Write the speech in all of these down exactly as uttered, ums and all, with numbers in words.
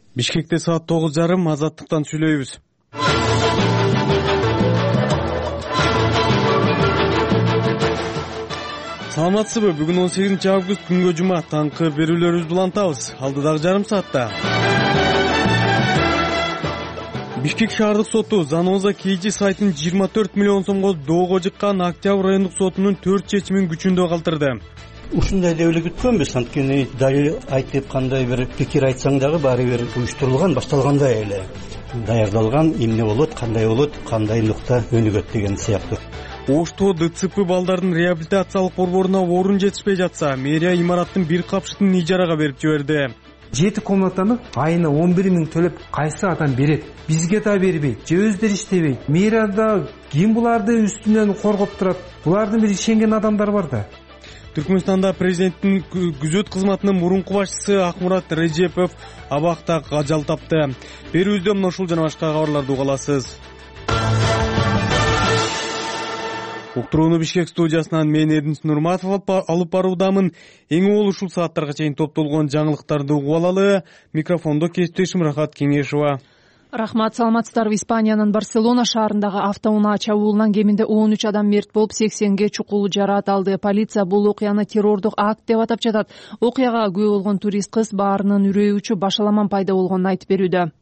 Бишкекте саат тогуз жарым, Азаттыктан сүйлөйбүз. Саламатсызбы? Бүгүн он сегизинчи август, күнгө жума. Таңкы берүүлөрүбүздү улантабыз. Алдыдагы жарым саатта. Бишкек шаардык соту Заноза Кейжи сайтын жыйырма төрт миллион сомго доого жыккан Октябрь райондук сотунун төрт чечимин күчүндө калтырды. Ушундай деп эле күткөнбүз, анткени далил айтып кандай бир пикир айтсаң дагы баары бир уюштурулган, башталгандай эле даярдалган, эмне болот, кандай болот, кандай нукта өнүгөт деген сыяктуу. Ошто ДЦП балдардын реабилитациялык борборуна орун жетишпей жатса, мэрия имараттын бир капшытын ижарага берип жиберди. Жети комнатаны айына он бир миң төлөп кайсы адам берет? Бизге да бербейт, же өздөрү иштебейт. Мэрияда ким буларды үстүнөн коргоп турат? Булардын бир ишенген адамдар бар да. Түркмөнстанда президенттин күзөт кызматынын мурунку башчысы Акмурат Режепов абакта ажал тапты. Берүүбүздө мына ушул жана башка кабарларды уга аласыз. Уктурууну Бишкек студиясынан мен Эрдинч Нурматов алып баруудамын. Эң уул ушул сааттарга чейин топтолгон жаңылыктарды угуп алалы. Микрофондо кесиптешим Рахат Кеңешова. Рахмат, саламатсыздарбы. Испаниянын Барселона шаарындагы автоунаа чабуулунан кеминде он үч адам мерт болуп, сексенге чукул жараат алды. Полиция бул окуяны террордук акт деп атап жатат. Окуяга күбө болгон турист кыз баарынын үрөө учуп башаламан пайда болгонун айтып берүүдө.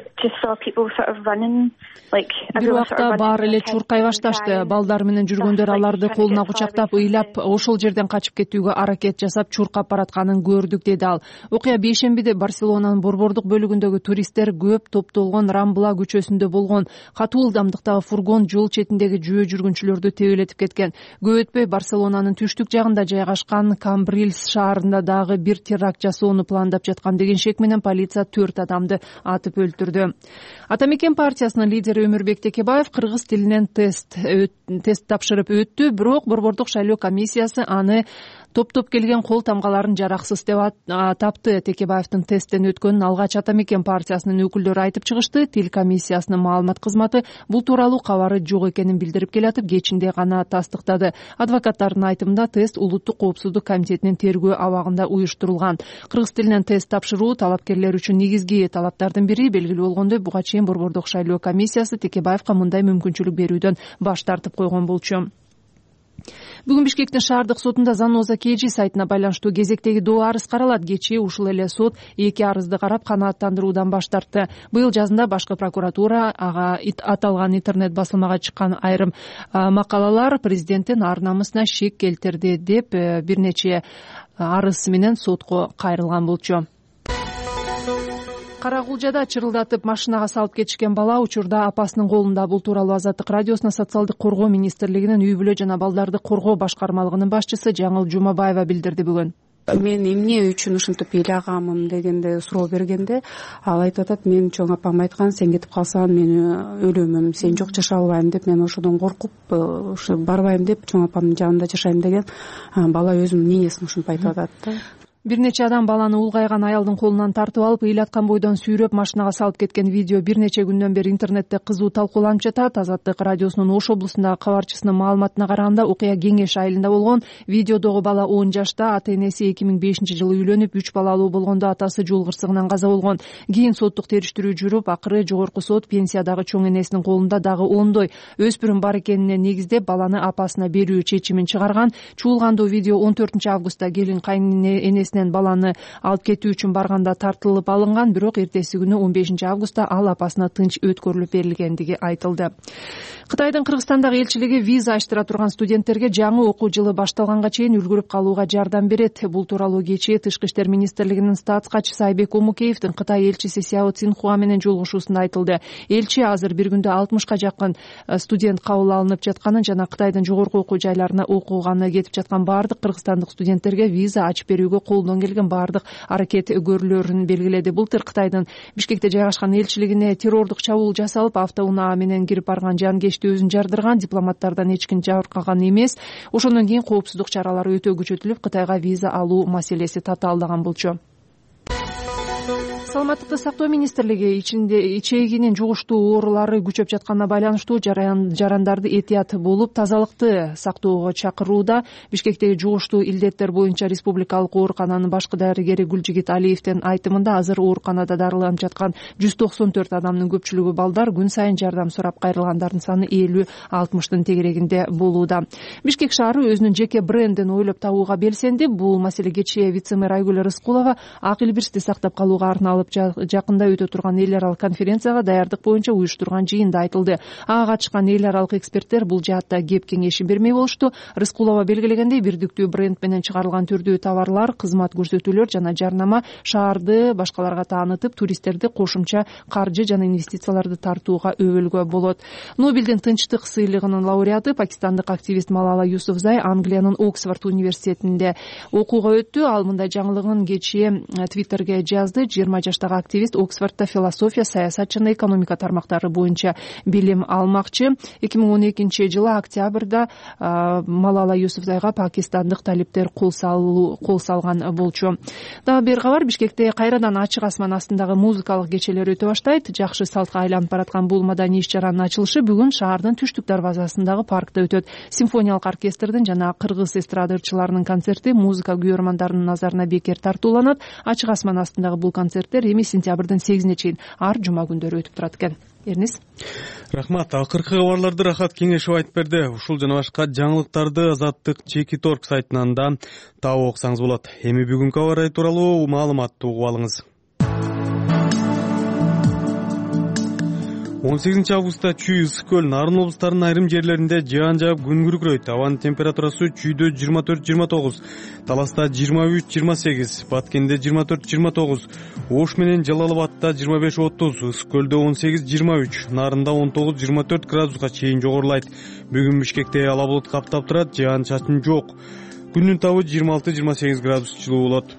Бир убакта баары эле чуркай башташты. Балдар менен жүргөндөр аларды колуна кучактап, ыйлап, ошол жерден качып кетүүгө аракет жасап, чуркап баратканын көрдүк, деди ал. Окуя бейшембиде Барселонанын борбордук бөлүгүндөгү туристтер көп топтолгон Рамбла көчөсүндө болгон. Катуу ылдамдыктагы фургон жол четиндеги жөө жүргүнчүлөрдү тебелетип кеткен. Көп өтпөй Барселонанын түштүк жагында жайгашкан Камбрильс шаарында дагы бир теракт жасоону пландап жаткан деген шек менен полиция төрт адамды атып өлтүрдү. Атамекен партиясынын лидери Өмүрбек Текебаев кыргыз тилинен тест тест тапшырып өттү, бирок борбордук шайлоо комиссиясы аны топ-топ келген кол тамгаларын жараксыз деп тапты. Текебаевдин тесттен өткөнүн алгач Атамекен партиясынын өкүлдөрү айтып чыгышты. Тил комиссиясынын маалымат кызматы бул тууралуу кабары жок экенин билдирип келатып, кечинде гана тастыктады. Адвокаттардын айтымында тест Улуттук коопсуздук комитетинин тергөө абагында уюштурулган. Кыргыз тилинен тест тапшыруу талапкерлер үчүн негизги талаптардын бири. Белгилүү болгондой, буга чейин борбордук шайлоо комиссиясы Текебаевка мындай мүмкүнчүлүк берүүдөн баш тартып койгон болчу. Бүгүн Бишкектин шаардык сотунда Заноза Кейжи сайтына байланыштуу кезектеги доо арыз каралат. Кечээ ушул эле сот эки арызды карап канааттандыруудан баш тартты. Быйыл жазында башкы прокуратура ага аталган интернет басылмага чыккан айрым макалалар президенттин ар-намысына шек келтирди деп бир нече арыз менен сотко кайрылган болчу. Карагулжада чырылдатып машинага салып кетишкен бала учурда апасынын колунда. Бул тууралуу Азаттык радиосуна социалдык коргоо министрлигинин үй бүлө жана балдарды коргоо башкармалыгынын башчысы Жаңыл Жумабаева билдирди бүгүн. Мен эмне үчүн ушинтип ыйлагамын дегенде суроо бергенде ал айтып атат: мен чоң апам айткан, сен кетип калсаң мен өлөмүм, сен жок жашай албайм деп, мен ошодон коркуп ушу барбайм деп чоң апамдын жанында жашайм деген бала өзүнүн ненесин ушинтип айтып атат да. Бир нече адам баланы улгайган аялдын колунан тартып алып, ыйлаткан бойдон сүйрөп машинага салып кеткен видео бир нече күндөн бери интернетте кызуу талкууланып жатат. Азаттык радиосунун Ош облусундагы кабарчысынын маалыматына караганда, окуя Кеңеш айылында болгон. Видеодогу бала он жашта, ата-энеси эки миң бешинчи жылы үйлөнүп, үч балалуу болгондо атасы жол кырсыгынан каза болгон. Кийин соттук териштирүү жүрүп, акыры жогорку сот пенсиядагы чоң энесинин колунда дагы ондой өспүрүм бар экенине негиздеп баланы апасына берүү чечимин чыгарган. Чуулгандуу видео он төртүнчү августта келин кайын баланы алып кетүү үчүн барганда тартылып алынган, бирок эртеси күнү он бешинчи августта ал апасына тынч өткөрүлүп берилгендиги айтылды. Кытайдын Кыргызстандагы элчилиги виза аштыра турган студенттерге жаңы окуу жылы башталганга чейин үлгүрүп калууга жардам берет. Бул тууралуу кечээ Тышкы иштер министрлигинин статс катчысы Айбек Омукеевдин Кытай элчиси Сяо Цинхуа менен жолугушуусунда айтылды. Элчи азыр бир күндө алтымышка жакын студент кабыл алынып жатканын жана Кытайдын жогорку окуу жайларына окууганы кетип жаткан баардык кыргызстандык студенттерге виза ачып берүүгө колдон келген баардык аракет көрүлөрүн белгиледи. Былтыр Кытайдын Бишкекте жайгашкан элчилигине террордук чабуул жасалып, автоунаа менен кирип барган жангечти өзүн жардырган. Дипломаттардан эч ким жабыркаган эмес. Ошондон кийин коопсуздук чаралары өтө күчөтүлүп, Кытайга виза алуу маселеси татаалдаган болчу. саламаттыкты сактоо министрлиги ичинде ичегинин жугуштуу оорулары күчөп жатканына байланыштуу жарандарды этият болуп тазалыкты сактоого чакырууда. Бишкектеги жугуштуу илдеттер боюнча республикалык оорукананын башкы дарыгери Гүлжигит Алиевдин айтымында азыр ооруканада дарыланып жаткан жүз токсон төрт адамдын көпчүлүгү балдар, күн сайын жардам сурап кайрылгандардын саны элүү алтымыштын тегерегинде болууда. Бишкек шаары өзүнүн жеке брендин ойлоп табууга белсенди. Бул маселеге чээ вице-мэр Айгүл Рыскулова ак илбирсти сактап калууга арналып жакында өтө турган эл аралык конференцияга даярдык боюнча уюштурган жыйында айтылды. Ага катышкан эл аралык эксперттер бул жаатта кеп кеңешин бермей болушту. Рыскулова белгилегендей, бирдиктүү бренд менен чыгарылган түрдүү товарлар, кызмат көрсөтүүлөр жана жарнама шаарды башкаларга таанытып, туристтерди кошумча каржы жана инвестицияларды тартууга өбөлгө болот. Нобелдин тынчтык сыйлыгынын лауреаты пакистандык активист Малала Юсуфзай Англиянын Оксфорд университетинде окууга өттү. Ал мындай жаңылыгын кечээ Твиттерге жазды. жыйырма жаштагы активист Оксфордто философия, саясат жана экономика тармактары боюнча билим алмакчы. эки миң он экинчи жылы октябрда Малала Юсуфзайга пакистандык талиптер кол салган болчу. Дагы бир кабар, Бишкекте кайрадан ачык асман астындагы музыкалык кечелер өтө баштайт. Жакшы салтка айланып бараткан бул маданий иш-чаранын ачылышы бүгүн шаардын түштүк дарбазасындагы паркта өтөт. Симфониялык оркестрдин жана кыргыз эстрада ырчыларынын концерти музыка күйөрмандарынын назарына бекер тартууланат. Ачык асман астындагы бул концерттер эми сентябрдын сегизине чейин ар жума күндөрү өтүп турат экен. Эрнис. Рахмат. Акыркы кабарларды Рахат Кеңешев айтып берди. Ушул жана башка жаңылыктарды Азаттык Чеки Торг сайтынан да таап окусаңыз болот. Эми бүгүнкү кабар тууралуу маалыматты угуп алыңыз. он сегизинчи августта Чүй, Ысык көл, Нарын облустарынын айрым жерлеринде жаан жаап күн күркүрөйт. Абанын температурасы Чүйдө жыйырма төрт жыйырма тогуз, Таласта жыйырма үч жыйырма сегиз, Баткенде жыйырма төрт жыйырма тогуз, Ош менен Жалал Абадта жыйырма беш отуз, Ысык көлдө он сегиз жыйырма үч, Нарында он тогуз жыйырма төрт градуска чейин жогорулайт. Бүгүн Бишкекте ала булут каптап турат, жаан чачын жок. Күндүн табы жыйырма алты жыйырма сегиз градус жылуу болот.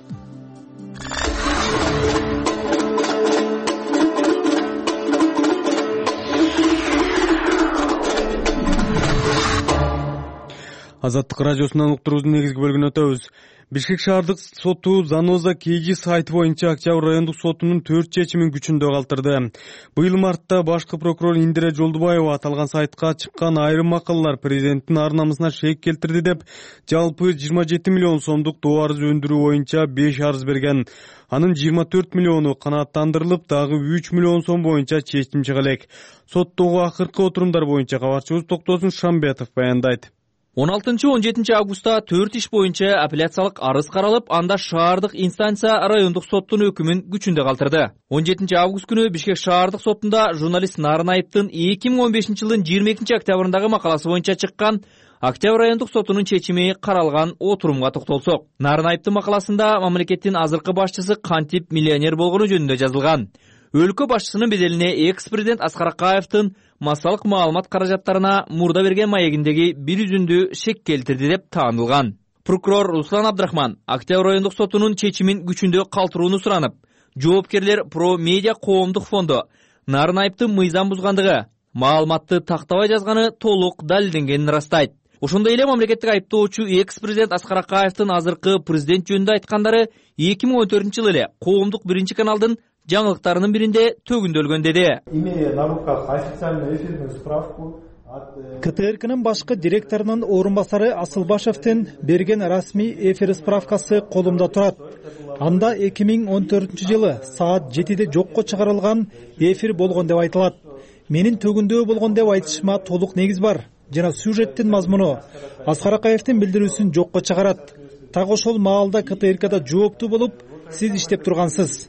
Азаттык радиосунан уктуруубуздун негизги бөлүгүнө өтөбүз. Бишкек шаардык соту Заноза Кейжи сайты боюнча Октябрь райондук сотунун төрт чечимин күчүндө калтырды. Быйыл мартта башкы прокурор Индира Жолдубаева аталган сайтка чыккан айрым макалалар президенттин ар намысына шек келтирди деп, жалпы жыйырма жети миллион сомдук доо арыз өндүрүү боюнча беш арыз берген. Анын жыйырма төрт миллиону канааттандырылып, дагы үч миллион сом боюнча чечим чыга элек. Соттогу акыркы отурумдар боюнча кабарчыбыз Токтосун Шамбетов баяндайт. он алтынчы он жетинчи августта төрт иш боюнча апелляциялык арыз каралып, анда шаардык инстанция райондук соттун өкүмүн күчүндө калтырды. он жетинчи август күнү Бишкек шаардык сотунда журналист Нарын Айыптын эки миң он бешинчи жылдын жыйырма экинчи октябрындагы макаласы боюнча чыккан Октябрь райондук сотунун чечими каралган отурумга токтолсок. Нарын Айыптын макаласында мамлекеттин азыркы башчысы кантип миллионер болгону жөнүндө жазылган. Өлкө башчысынын беделине экс-президент Аскар Акаевдин массалык маалымат каражаттарына мурда берген маегиндеги бир үзүндү шек келтирди деп таанылган. Прокурор Руслан Абдрахман Октябрь райондук сотунун чечимин күчүндө калтырууну суранып, жоопкерлер Про Медиа коомдук фонду Нарын Айыптын мыйзам бузгандыгы, маалыматты тактабай жазганы толук далилденгенин ырастайт. Ошондой эле мамлекеттик айыптоочу экс-президент Аскар Акаевдин азыркы президент жөнүндө айткандары эки миң он төртүнчү жылы эле коомдук биринчи каналдын жаңылыктарынын биринде төгүндөлгөн деди. КТРКнын башкы директорунун орун басары Асылбашевдин берген расмий эфир справкасы колумда турат. Анда эки миң он төртүнчү жылы саат жетиде жокко чыгарылган эфир болгон деп айтылат. Менин төгүндөө болгон деп айтышыма толук негиз бар. Жана сюжеттин мазмуну Аскар Акаевдин билдирүүсүн жокко чыгарат. Так ошол маалда КТРКда жооптуу болуп, сиз иштеп тургансыз.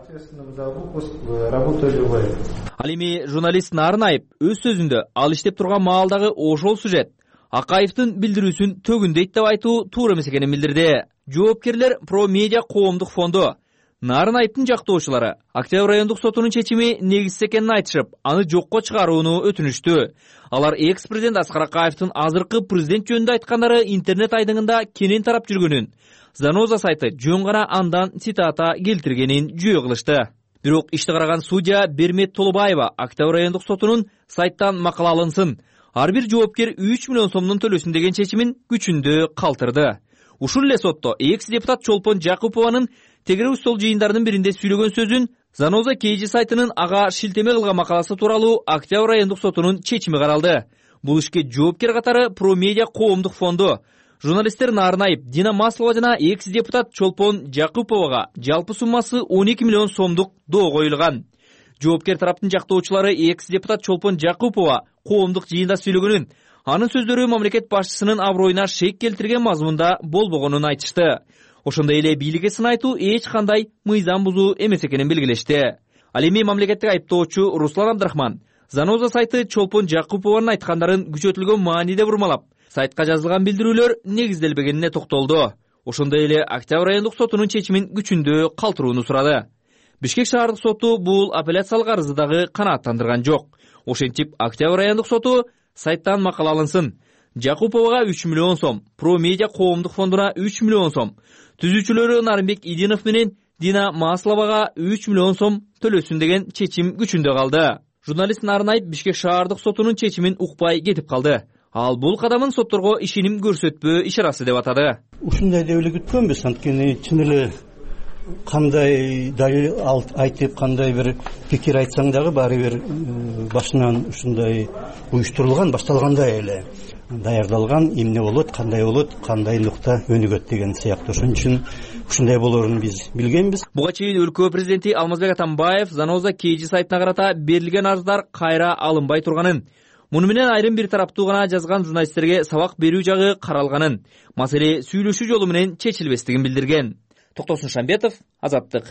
Ал эми журналист Нарын Айып өз сөзүндө ал иштеп турган маалдагы ошол сюжет Акаевдин билдирүүсүн төгүндөйт деп айтуу туура эмес экенин билдирди. Жоопкерлер Про Медиа коомдук фонду Нарын Айыптын жактоочулары Октябрь райондук сотунун чечими негизсиз экенин айтышып, аны жокко чыгарууну өтүнүштү. Алар экс-президент Аскар Акаевдин азыркы президент жөнүндө айткандары интернет айдыңында кенен тарап жүргөнүн, Заноза сайты жөн гана андан цитата келтиргенин жүйө кылышты. Бирок ишти караган судья Бермет Толубаева Октябрь райондук сотунун сайттан макала алынсын, ар бир жоопкер үч миллион сомдун төлөсүн деген чечимин күчүндө калтырды. Ушул эле сотто экс-депутат Чолпон Жакупованын тегере устол жыйындарынын биринде сүйлөгөн сөзүн Заноза Кейджи сайтынын ага шилтеме кылган макаласы тууралуу Октябрь райондук сотунун чечими каралды. Бул ишке жоопкер катары Промедиа коомдук фонду, журналисттер Нарынаев, Дина Маслова жана экс-депутат Чолпон Жакуповага жалпы суммасы он эки миллион сомдук доо коюлган. Жоопкер тараптын жактоочулары экс-депутат Чолпон Жакупова коомдук жыйында сүйлөгөнүн, анын сөздөрү мамлекет башчысынын аброюна шек келтирген мазмунда болбогонун айтышты. Ошондой эле бийликке сын айтуу эч кандай мыйзам бузуу эмес экенин белгилешти. Ал эми мамлекеттик айыптоочу Руслан Абдрахман Заноза сайты Чолпон Жакупованын айткандарын күчөтүлгөн мааниде бурмалап, сайтка жазылган билдирүүлөр негизделбегенине токтолду. Ошондой эле Октябрь райондук сотунун чечимин күчүндө калтырууну сурады. Бишкек шаардык соту бул апелляциялык арызды дагы канааттандырган жок. Ошентип Октябрь райондук соту сайттан макала алынсын. Жакуповага үч миллион сом, Промедиа коомдук фондуна үч миллион сом, түзүүчүлөрү Нарымбек Идинов менен Дина Масловага үч миллион сом төлөсүн деген чечим күчүндө калды. Журналист Нарынаев Бишкек шаардык сотунун чечимин укпай кетип калды. Ал бул кадамын сотторго ишеним көрсөтпөө ишарасы деп атады. Ушундай деп эле күткөнбүз, анткени чын эле кандай далил айтып, кандай бир пикир айтсаң дагы баары бир башынан ушундай уюштурулган, башталгандай эле даярдалган, эмне болот, кандай болот, кандай нукта өнүгөт деген сыяктуу. Ошон үчүн ушундай болоорун биз билгенбиз. Буга чейин өлкө президенти Алмазбек Атамбаев Заноза Кейджи сайтына карата берилген арыздар кайра алынбай турганын, муну менен айрым бир тараптуу гана жазган журналисттерге сабак берүү жагы каралганын, маселе сүйлөшүү жолу менен чечилбестигин билдирген. Токтосун Шамбетов, Азаттык.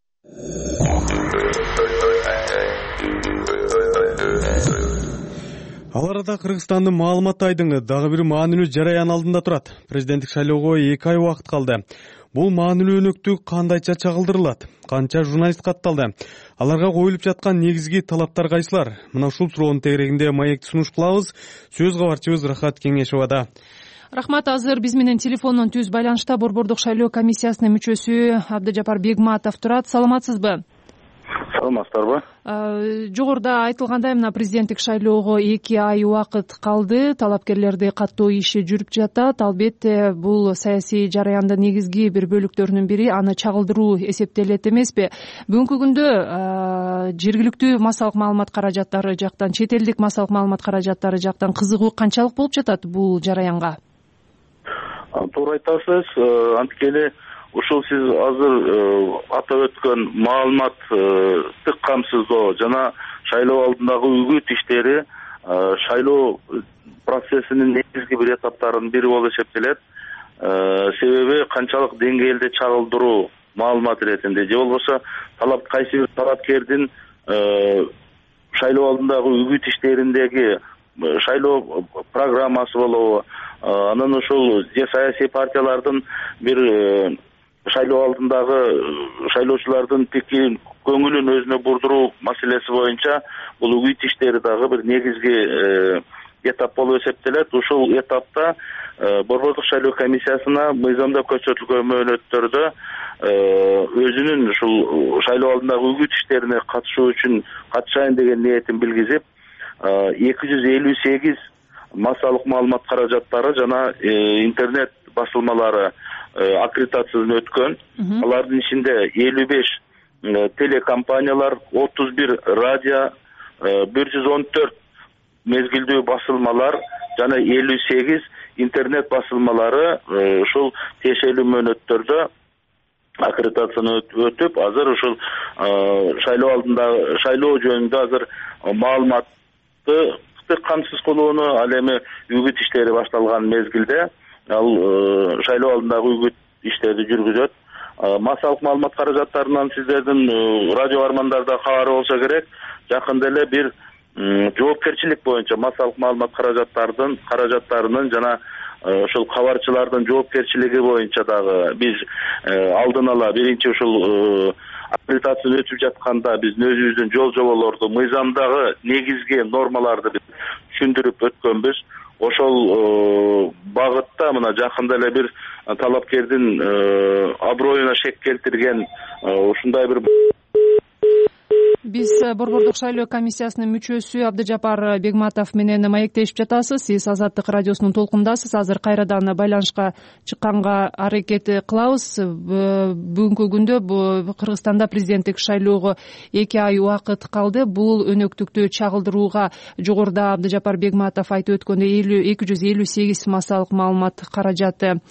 Ал арада Кыргызстандын маалымат айдыңы дагы бир маанилүү жараян алдында турат. Президенттик шайлоого эки ай убакыт калды. Бул маанилүү өнөктүк кандайча чагылдырылат? Канча журналист катталды? Аларга коюлуп жаткан негизги талаптар кайсылар? Мына ушул суроонун тегерегинде маекти сунуш кылабыз. Сөз кабарчыбыз Рахат Кеңешовада. Рахмат, азыр биз менен телефондон түз байланышта Борбордук шайлоо комиссиясынын мүчөсү Абдыжапар Бегматов турат. Саламатсызбы? Саламатсыздарбы? Жогоруда айтылгандай, мына президенттик шайлоого эки ай убакыт калды. Талапкерлерди каттоо иши жүрүп жатат. Албетте, бул саясий жараяндын негизги бир бөлүктөрүнүн бири аны чагылдыруу эсептелет эмеспи? Бүгүнкү күндө жергиликтүү массалык маалымат каражаттары жактан, чет элдик массалык маалымат каражаттары жактан кызыгуу канчалык болуп жатат бул жараянга? Туура айтасыз. Анткени ушул сиз азыр атап өткөн маалыматтык камсыздоо жана шайлоо алдындагы үгүт иштери шайлоо процессинин негизги бир этаптарынын бири болуп эсептелет. Себеби канчалык деңгээлде чагылдыруу маалымат иретинде же болбосо талап кайсы бир талапкердин шайлоо алдындагы үгүт иштериндеги шайлоо программасы болобу, анан ушул же саясий партиялардын бир шайлоо алдындагы шайлоочулардын пикирин, көңүлүн өзүнө бурдуруу маселеси боюнча бул үгүт иштери дагы бир негизги этап болуп эсептелет. Ушул этапта Борбордук шайлоо комиссиясына мыйзамда көрсөтүлгөн мөөнөттөрдө өзүнүн ушул шайлоо алдындагы үгүт иштерине катышуу үчүн катышайын деген ниетин билгизип, эки жүз элүү сегиз массалык маалымат каражаттары жана интернет басылмалары аккредитациядан өткөн. Алардын ичинде элүү беш телекомпаниялар, отуз бир радио, бир жүз он төрт мезгилдүү басылмалар жана элүү сегиз интернет басылмалары ушул тиешелүү мөөнөттөрдө аккредитацияны өтүп, азыр ушул шайлоо алдында шайлоо жөнүндө азыр маалыматты камсыз кылууну, ал эми үгүт иштери башталган мезгилде ал шайлоо алдындагы үгүт иштерди жүргүзөт. Массалык маалымат каражаттарынан сиздердин радио армандарда кабары болсо керек, жакында эле бир жоопкерчилик боюнча массалык маалымат каражаттардын каражаттарынын жана ошол кабарчылардын жоопкерчилиги боюнча дагы биз алдын ала биринчи ушул аккредитация өтүп жатканда биздин өзүбүздүн жол жоболорду, мыйзамдагы негизги нормаларды биз түшүндүрүп өткөнбүз. Ошол багытта мына жакында эле бир талапкердин аброюна шек келтирген ушундай бир биз Борбордук шайлоо комиссиясынын мүчөсү Абдыжапар Бегматов менен маектешип жатасыз. Сиз Азаттык радиосунун толкундасыз. Азыр кайрадан байланышка чыкканга аракет кылабыз. Бүгүнкү күндө Кыргызстанда президенттик шайлоого эки ай убакыт калды. Бул өнөктүктү чагылдырууга жогоруда Абдыжапар Бегматов айтып өткөндөй эки жүз элүү сегиз массалык маалымат каражаты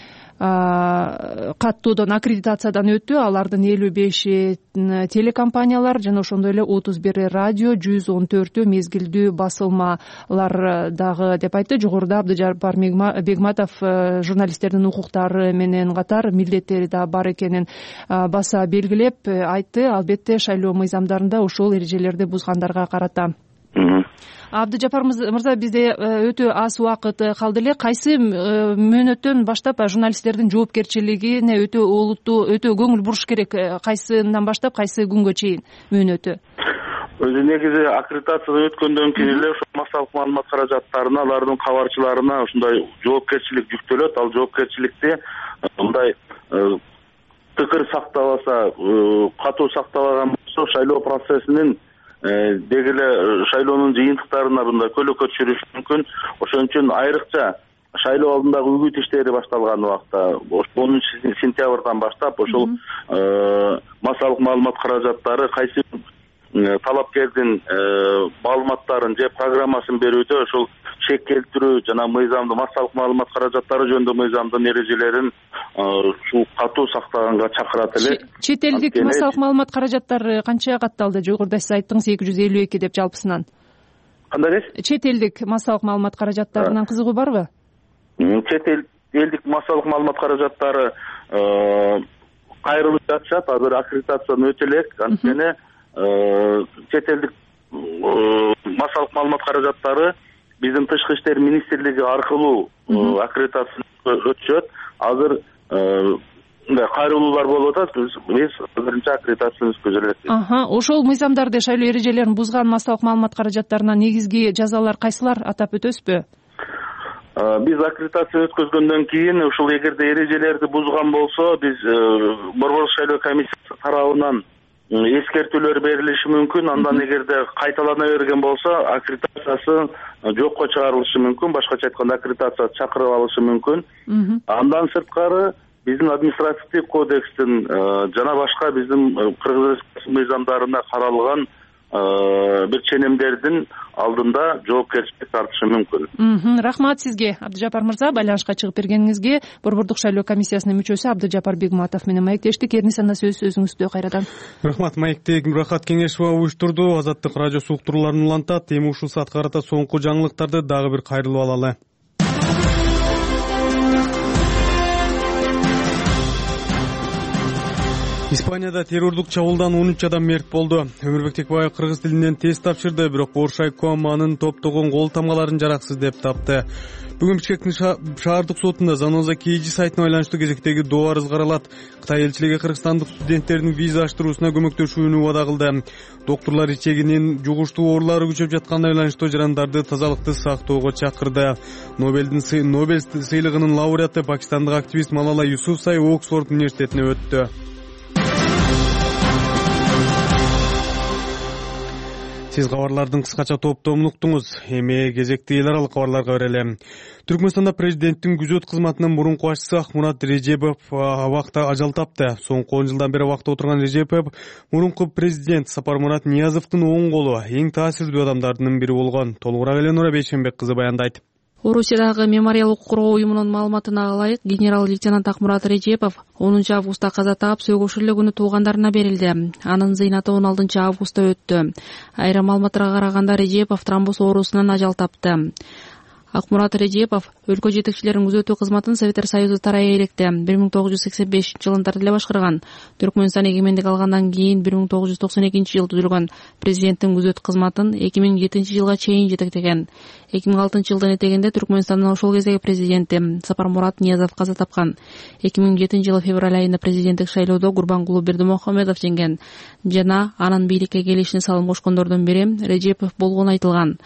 каттоодон аккредитациядан өттү. Алардын элүү беши телекомпаниялар жана ошондой эле отуз бир радио, жүз он төртү мезгилдүү басылмалар дагы деп айтты. Жогоруда Абдыжапар Бегматов журналисттердин укуктары менен катар милдеттери да бар экенин баса белгилеп айтты. Албетте шайлоо мыйзамдарында ошол эрежелерди бузгандарга карата. Абдыжапар мырза, бизде өтө аз убакыт калды эле. Кайсы мөөнөттөн баштап журналисттердин жоопкерчилигине өтө олуттуу, өтө көңүл буруш керек? Кайсынан баштап кайсы күнгө чейин мөөнөтү? Өзү негизи аккредитациядан өткөндөн кийин эле ошо массалык маалымат каражаттарына, алардын кабарчыларына ушундай жоопкерчилик жүктөлөт. Ал жоопкерчиликти мындай тыкыр сакталаса, катуу сакталган болсо шайлоо процессинин деги эле шайлоонун жыйынтыктарына мындай көлөкө түшүрүшү мүмкүн. Ошон үчүн айрыкча шайлоо алдындагы үгүт иштери башталган убакта онунчу сентябрдан баштап ошол массалык маалымат каражаттары кайсы талапкердин маалыматтарын же программасын берүүдө ошол чек келтирүү жана мыйзамды массалык маалымат каражаттары жөнүндө мыйзамдын эрежелерин ушул катуу сактаганга чакырат эле. Чет элдик массалык маалымат каражаттары канча катталды? Жогоруда сиз айттыңыз эки жүз элүү эки деп жалпысынан. Кандай дейсиз? Чет элдик массалык маалымат каражаттарынан кызыгуу барбы? Чет элдик массалык маалымат каражаттары кайрылып жатышат. Азыр аккредитациядан өтө элек. Анткени чет элдик массалык маалымат каражаттары биздин Тышкы иштер министрлиги аркылуу аккредитациядан өтүшөт. Азыр мындай кайрылуулар болуп атат. Биз азырынча аккредитацияны өткөзө элекпиз. Аха, ошол мыйзамдарды, шайлоо эрежелерин бузган массалык маалымат каражаттарына негизги жазалар кайсылар атап өтөсүзбү? Биз аккредитация өткөзгөндөн кийин ушул эгерде эрежелерди бузган болсо, биз Борбордук шайлоо комиссиясы тарабынан эскертүүлөр берилиши мүмкүн. Андан эгерде кайталана берген болсо, аккредитациясы жокко чыгарылышы мүмкүн. Башкача айтканда, аккредитация чакырып алышы мүмкүн. Андан сырткары биздин административдик кодекстин жана башка биздин Кыргыз Республикасы мыйзамдарында каралган бир ченемдердин алдында жоопкерчилик тартышы мүмкүн. Рахмат сизге, Абдыжапар мырза, байланышка чыгып бергениңизге. Борбордук шайлоо комиссиясынын мүчөсү Абдыжапар Бегматов менен маектештик. Эрнисанда сөз өзүңүздө кайрадан. Рахмат, маектек Мурахат Кеңешова уюштурду. Азаттык радио уктурууларын улантат. Эми ушул саатка карата соңку жаңылыктарды дагы бир кайрылып алалы. Испанияда террордук чабуулдан он үч адам мерт болду. Өмүрбек Текебаев кыргыз тилинен тест тапшырды, бирок Оршайком анын топтогон кол тамгаларын жараксыз деп тапты. Бүгүн Бишкектин шаардык сотунда Заноза Кейджи сайтына байланыштуу кезектеги доо арыз каралат. Кытай элчилиги кыргызстандык студенттердин виза аштыруусуна көмөктөшүүнү убада кылды. Доктурлар ичегинин жугуштуу оорулары күчөп жатканына байланыштуу жарандарды тазалыкты сактоого чакырды. Нобелдин Нобель сыйлыгынын лауреаты пакистандык активист Малала Юсуфзай Оксфорд университетине өттү. Сиз кабарлардын кыскача топтомун уктуңуз. Эми кезекти эл аралык кабарларга берели. Түркмөнстанда президенттин күзөт кызматынын мурунку башчысы Акмурат Режепов абакта ажал тапты. Соңку он жылдан бери абакта отурган Режепов мурунку президент Сапармурат Ниязовдун оң колу, эң таасирдүү адамдардын бири болгон. Толугураак Эленора Бейшенбек кызы баяндайт. Орусиядагы мемориал укук коргоо уюмунун маалыматына ылайык, генерал-лейтенант Акмурат Режепов онунчу августта каза таап, сөгүш эле күнү туугандарына берилди. Анын зыйнаты он алтынчы августта өттү. Айрым маалыматтарга караганда Режепов тромбоз оорусунан ажал тапты. Акмурат Режепов өлкө жетекчилеринин күзөтүү кызматын Советтер Союзу тарайы электе бир миң тогуз жүз сексен бешинчи жылында эле башкарган. Түркмөнстан эгемендик алгандан кийин бир миң тогуз жүз токсон экинчи жылы түзүлгөн президенттин күзөт кызматын эки миң жетинчи жылга чейин жетектеген. эки миң алтынчы жылдын этегинде Түркмөнстандын ошол кездеги президенти Сапармурат Ниязов каза тапкан. эки миң жетинчи жылы февраль айында президенттик шайлоодо Гурбангулу Бердимухамедов жеңген жана анын бийликке келишине салым кошкондордун бири Режепов болгону айтылган.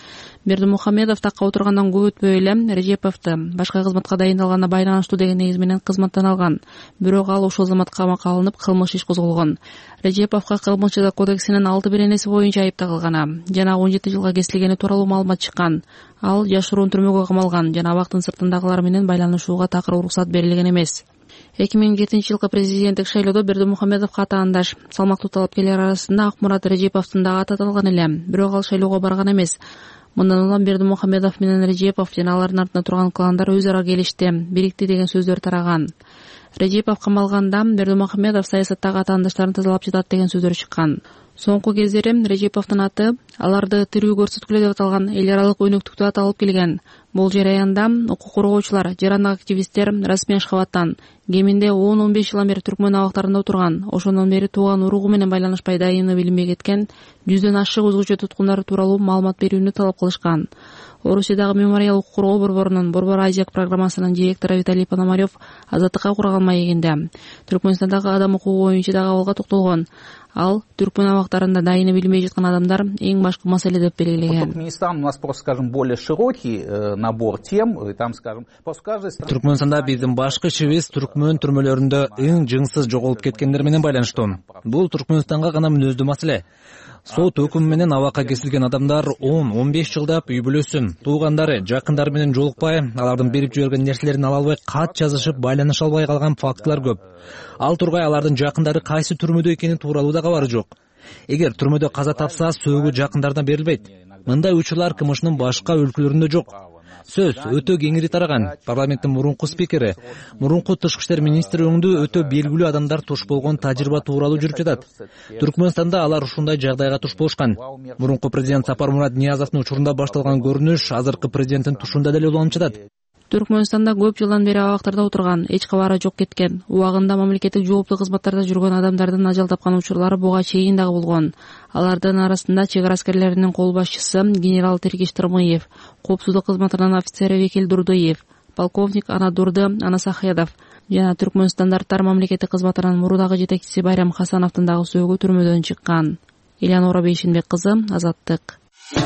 Бердимухамедов такка отургандан көп өтпөй эле Режеповду башка кызматка дайындалганына байланыштуу деген негиз менен кызматтан алган. Бирок ал ошол замат камакка алынып, кылмыш иш козголгон. Режеповго Кылмыш кодексинин алты беренеси боюнча айып тагылган жана он жети жылга кесилгени тууралуу маалымат чыккан. Ал жашыруун түрмөгө камалган жана абактын сыртындагылар менен байланышууга такыр уруксат берилген эмес. эки миң жетинчи жылкы президенттик шайлоодо Бердимухамедовго атаандаш салмактуу талапкерлер арасында Акмурат Режеповдун дагы аты аталган эле, бирок ал шайлоого барган эмес. Мындан улам Бердимухамедов менен Режепов жана алардын артында турган кландар өз ара келишти, бирикти деген сөздөр тараган. Режепов камалганда Бердимухамедов саясаттагы атаандаштарын тазалап жатат деген сөздөр чыккан. Соңку кездери Режеповдун аты аларды тирүү көрсөткүлө деп аталган эл аралык өнөктүктү аталып келген. Бул жараянда укук коргоочулар, жарандык активисттер расмий Ашхабадтан кеминде он он беш жылдан бери Түркмөн абактарында отурган, ошондон бери тууган уругу менен байланышпай дайыны билинбей кеткен жүздөн ашык өзгөчө туткундар тууралуу маалымат берүүнү талап кылышкан. Орусиядагы мемориал укук коргоо борборунун Борбор Азия программасынын директору Виталий Пономарев азаттыкка кураган маегинде Түркмөнстандагы адам укугу боюнча дагы абалга токтолгон. Ал Түркмөн абактарында дайыны билинбей жаткан адамдар эң башкы маселе деп белгилеген. Туркменистан у нас просто, скажем, более широкий набор тем, там, скажем, по каждой стране. Түркмөнстанда биздин башкы ишибиз Түркмөн түрмөлөрүндө эң жыңсыз жоголуп кеткендер менен байланыштуу. Бул Түркмөнстанга гана мүнөздүү маселе. Сот өкүмү менен абакка кесилген адамдар он он беш жылдап үй бүлөсүн, туугандары, жакындары менен жолукпай, алардын берип жиберген нерселерин ала албай, кат жазышып, байланыша албай калган фактылар көп. Ал тургай алардын жакындары кайсы түрмөдө экени тууралуу да кабары жок. Эгер түрмөдө каза тапса, сөөгү жакындарына берилбейт. Мындай учурлар КМШнын башка өлкөлөрүндө жок. Сөз өтө кеңири тараган. Парламенттин мурунку спикери, мурунку тышкы иштер министри өңдүү өтө белгилүү адамдар туш болгон тажрыйба тууралуу жүрүп жатат. Түркмөнстанда алар ушундай жагдайга туш болушкан. Мурунку президент Сапармурат Ниязовдун учурунда башталган көрүнүш азыркы президенттин тушунда деле уланып жатат. Түркмөнстанда көп жылдан бери абактарда отурган, эч кабары жок кеткен, убагында мамлекеттик жооптуу кызматтарда жүргөн адамдардын ажал тапкан учурлары буга чейин дагы болгон. Алардын арасында чек ара аскерлеринин кол башчысы генерал Тиркиш Тырмыев, коопсуздук кызматынын офицери Векил Дурдуев, полковник Анадурды Анасахедов жана Түркмөн стандарттар мамлекеттик кызматынын мурдагы жетекчиси Байрам Хасановдун дагы сөөгү түрмөдөн чыккан. Элеонора Бейшенбек кызы, Азаттык.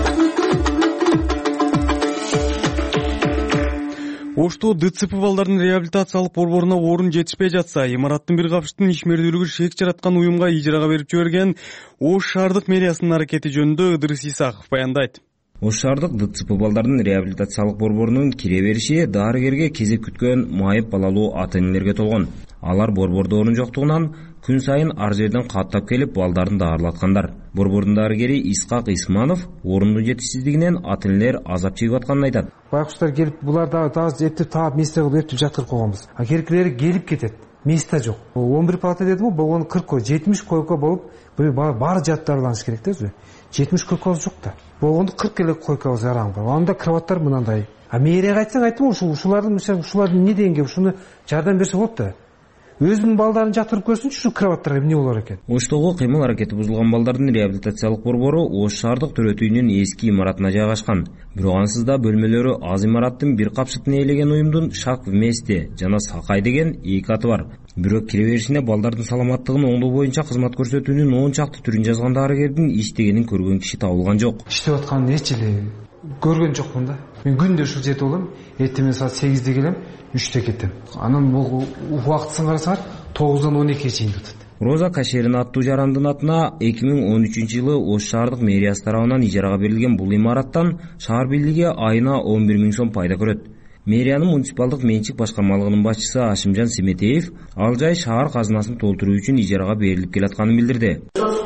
Ошто ДЦП балдардын реабилитациялык борборуна орун жетишпей жатса, имараттын бир капчыктын ишмердүүлүгү шек жараткан уюмга ижарага берип жиберген Ош шаардык мэриясынын аракети жөнүндө Ыдырыс Исаков баяндайт. Ош шаардык ДЦП балдардын реабилитациялык борборунун кире бериши дарыгерге кезек күткөн майып балалуу ата-энелерге толгон. Алар борбордо орун жоктугунан күн сайын ар жерден каттап келип балдарын даарылаткандар. Борбордун дарыгери Исхак Исманов орундун жетишсиздигинен ата-энелер азап чегип атканын айтат. Байкуштар келип буларды дагы эптеп таап месте кылып эптеп жаткырып койгонбуз. А керектелери келип кетет. Месте жок. он бир палата дедим го, болгону кырк койко, жетимиш койко болуп, баары жаттарланыш керек да өзү. жетимиш койкобуз жок да. Болгону кырк эле койкобуз араңда. Анда кроваттар мынандай. А мэрияга айтсаң айттым, ушулардын ушулардын эмне дегенге ушуну жардам берсе болот да. Өзүнүн балдарын жатырып көрсүнчү, ушу кроваттар эмне болор экен. Оштогу кыймыл аракети бузулган балдардын реабилитациялык борбору Ош шаардык төрөт үйүнүн эски имаратына жайгашкан. Бирок ансыз да бөлмөлөрү аз имараттын бир капчыктын ээлеген уюмдун Шак вместе жана Сакай деген эки аты бар. Бирок кире беришине балдардын саламаттыгын оңдоо боюнча кызмат көрсөтүүнүн он чакты түрүн жазган дарыгердин иштегенин көргөн киши табылган жок. Иштеп атканын эч эле көргөн жокмун да. Мен күндө ушул жерде болом, эртең саат сегизде келем, үчтө кетем. Анан бул убактысын карасаңар тогуздан он экиге чейин өтөт. Роза Кашерин аттуу жарандын атына эки миң он үчүнчү жылы Ош шаардык мэриясы тарабынан ижарага берилген бул имараттан шаар бийлиги айына он бир миң сом пайда көрөт. Мэриянын муниципалдык менчик башкармалыгынын башчысы Ашимжан Семетеев ал жай шаар казынасын толтуруу үчүн ижарага берилип келатканын билдирди.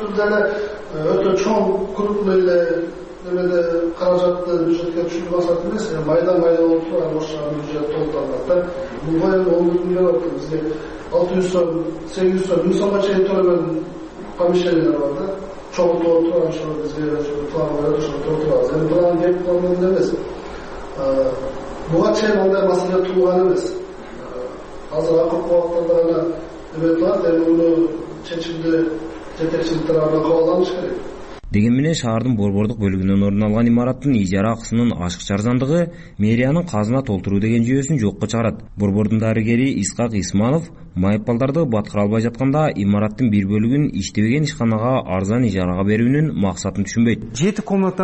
Өтө чоң крупный эле немеде каражатты бюджетке түшүрүп алсак эмес, майда майда болуп турган Ош шаарынын бюджети толтурулат да. Бул баягы он бир миллион болот. Бизге алты жүз сом, сегиз жүз сом, миң сомго чейин төлөгөн помещениялар бар да. Чогултуп болуп турган ошо бизге план берип ошо толтурабыз. Эми план кеп калган эмес. Буга чейин андай маселе тууган эмес. Азыр акыркы убактарда гана эме кылат, эми муну чечимди жетекчилик тарабынан кабыл алыш керек. Деген менен шаардын борбордук бөлүгүнөн орун алган имараттын ижара акысынын ашыкча арзандыгы мэриянын казына толтуруу деген жүйөсүн жокко чыгарат. Борбордун дарыгери Исхак Исманов майып балдарды баткыра албай жатканда имараттын бир бөлүгүн иштебеген ишканага арзан ижарага берүүнүн максатын түшүнбөйт. жети комнатаны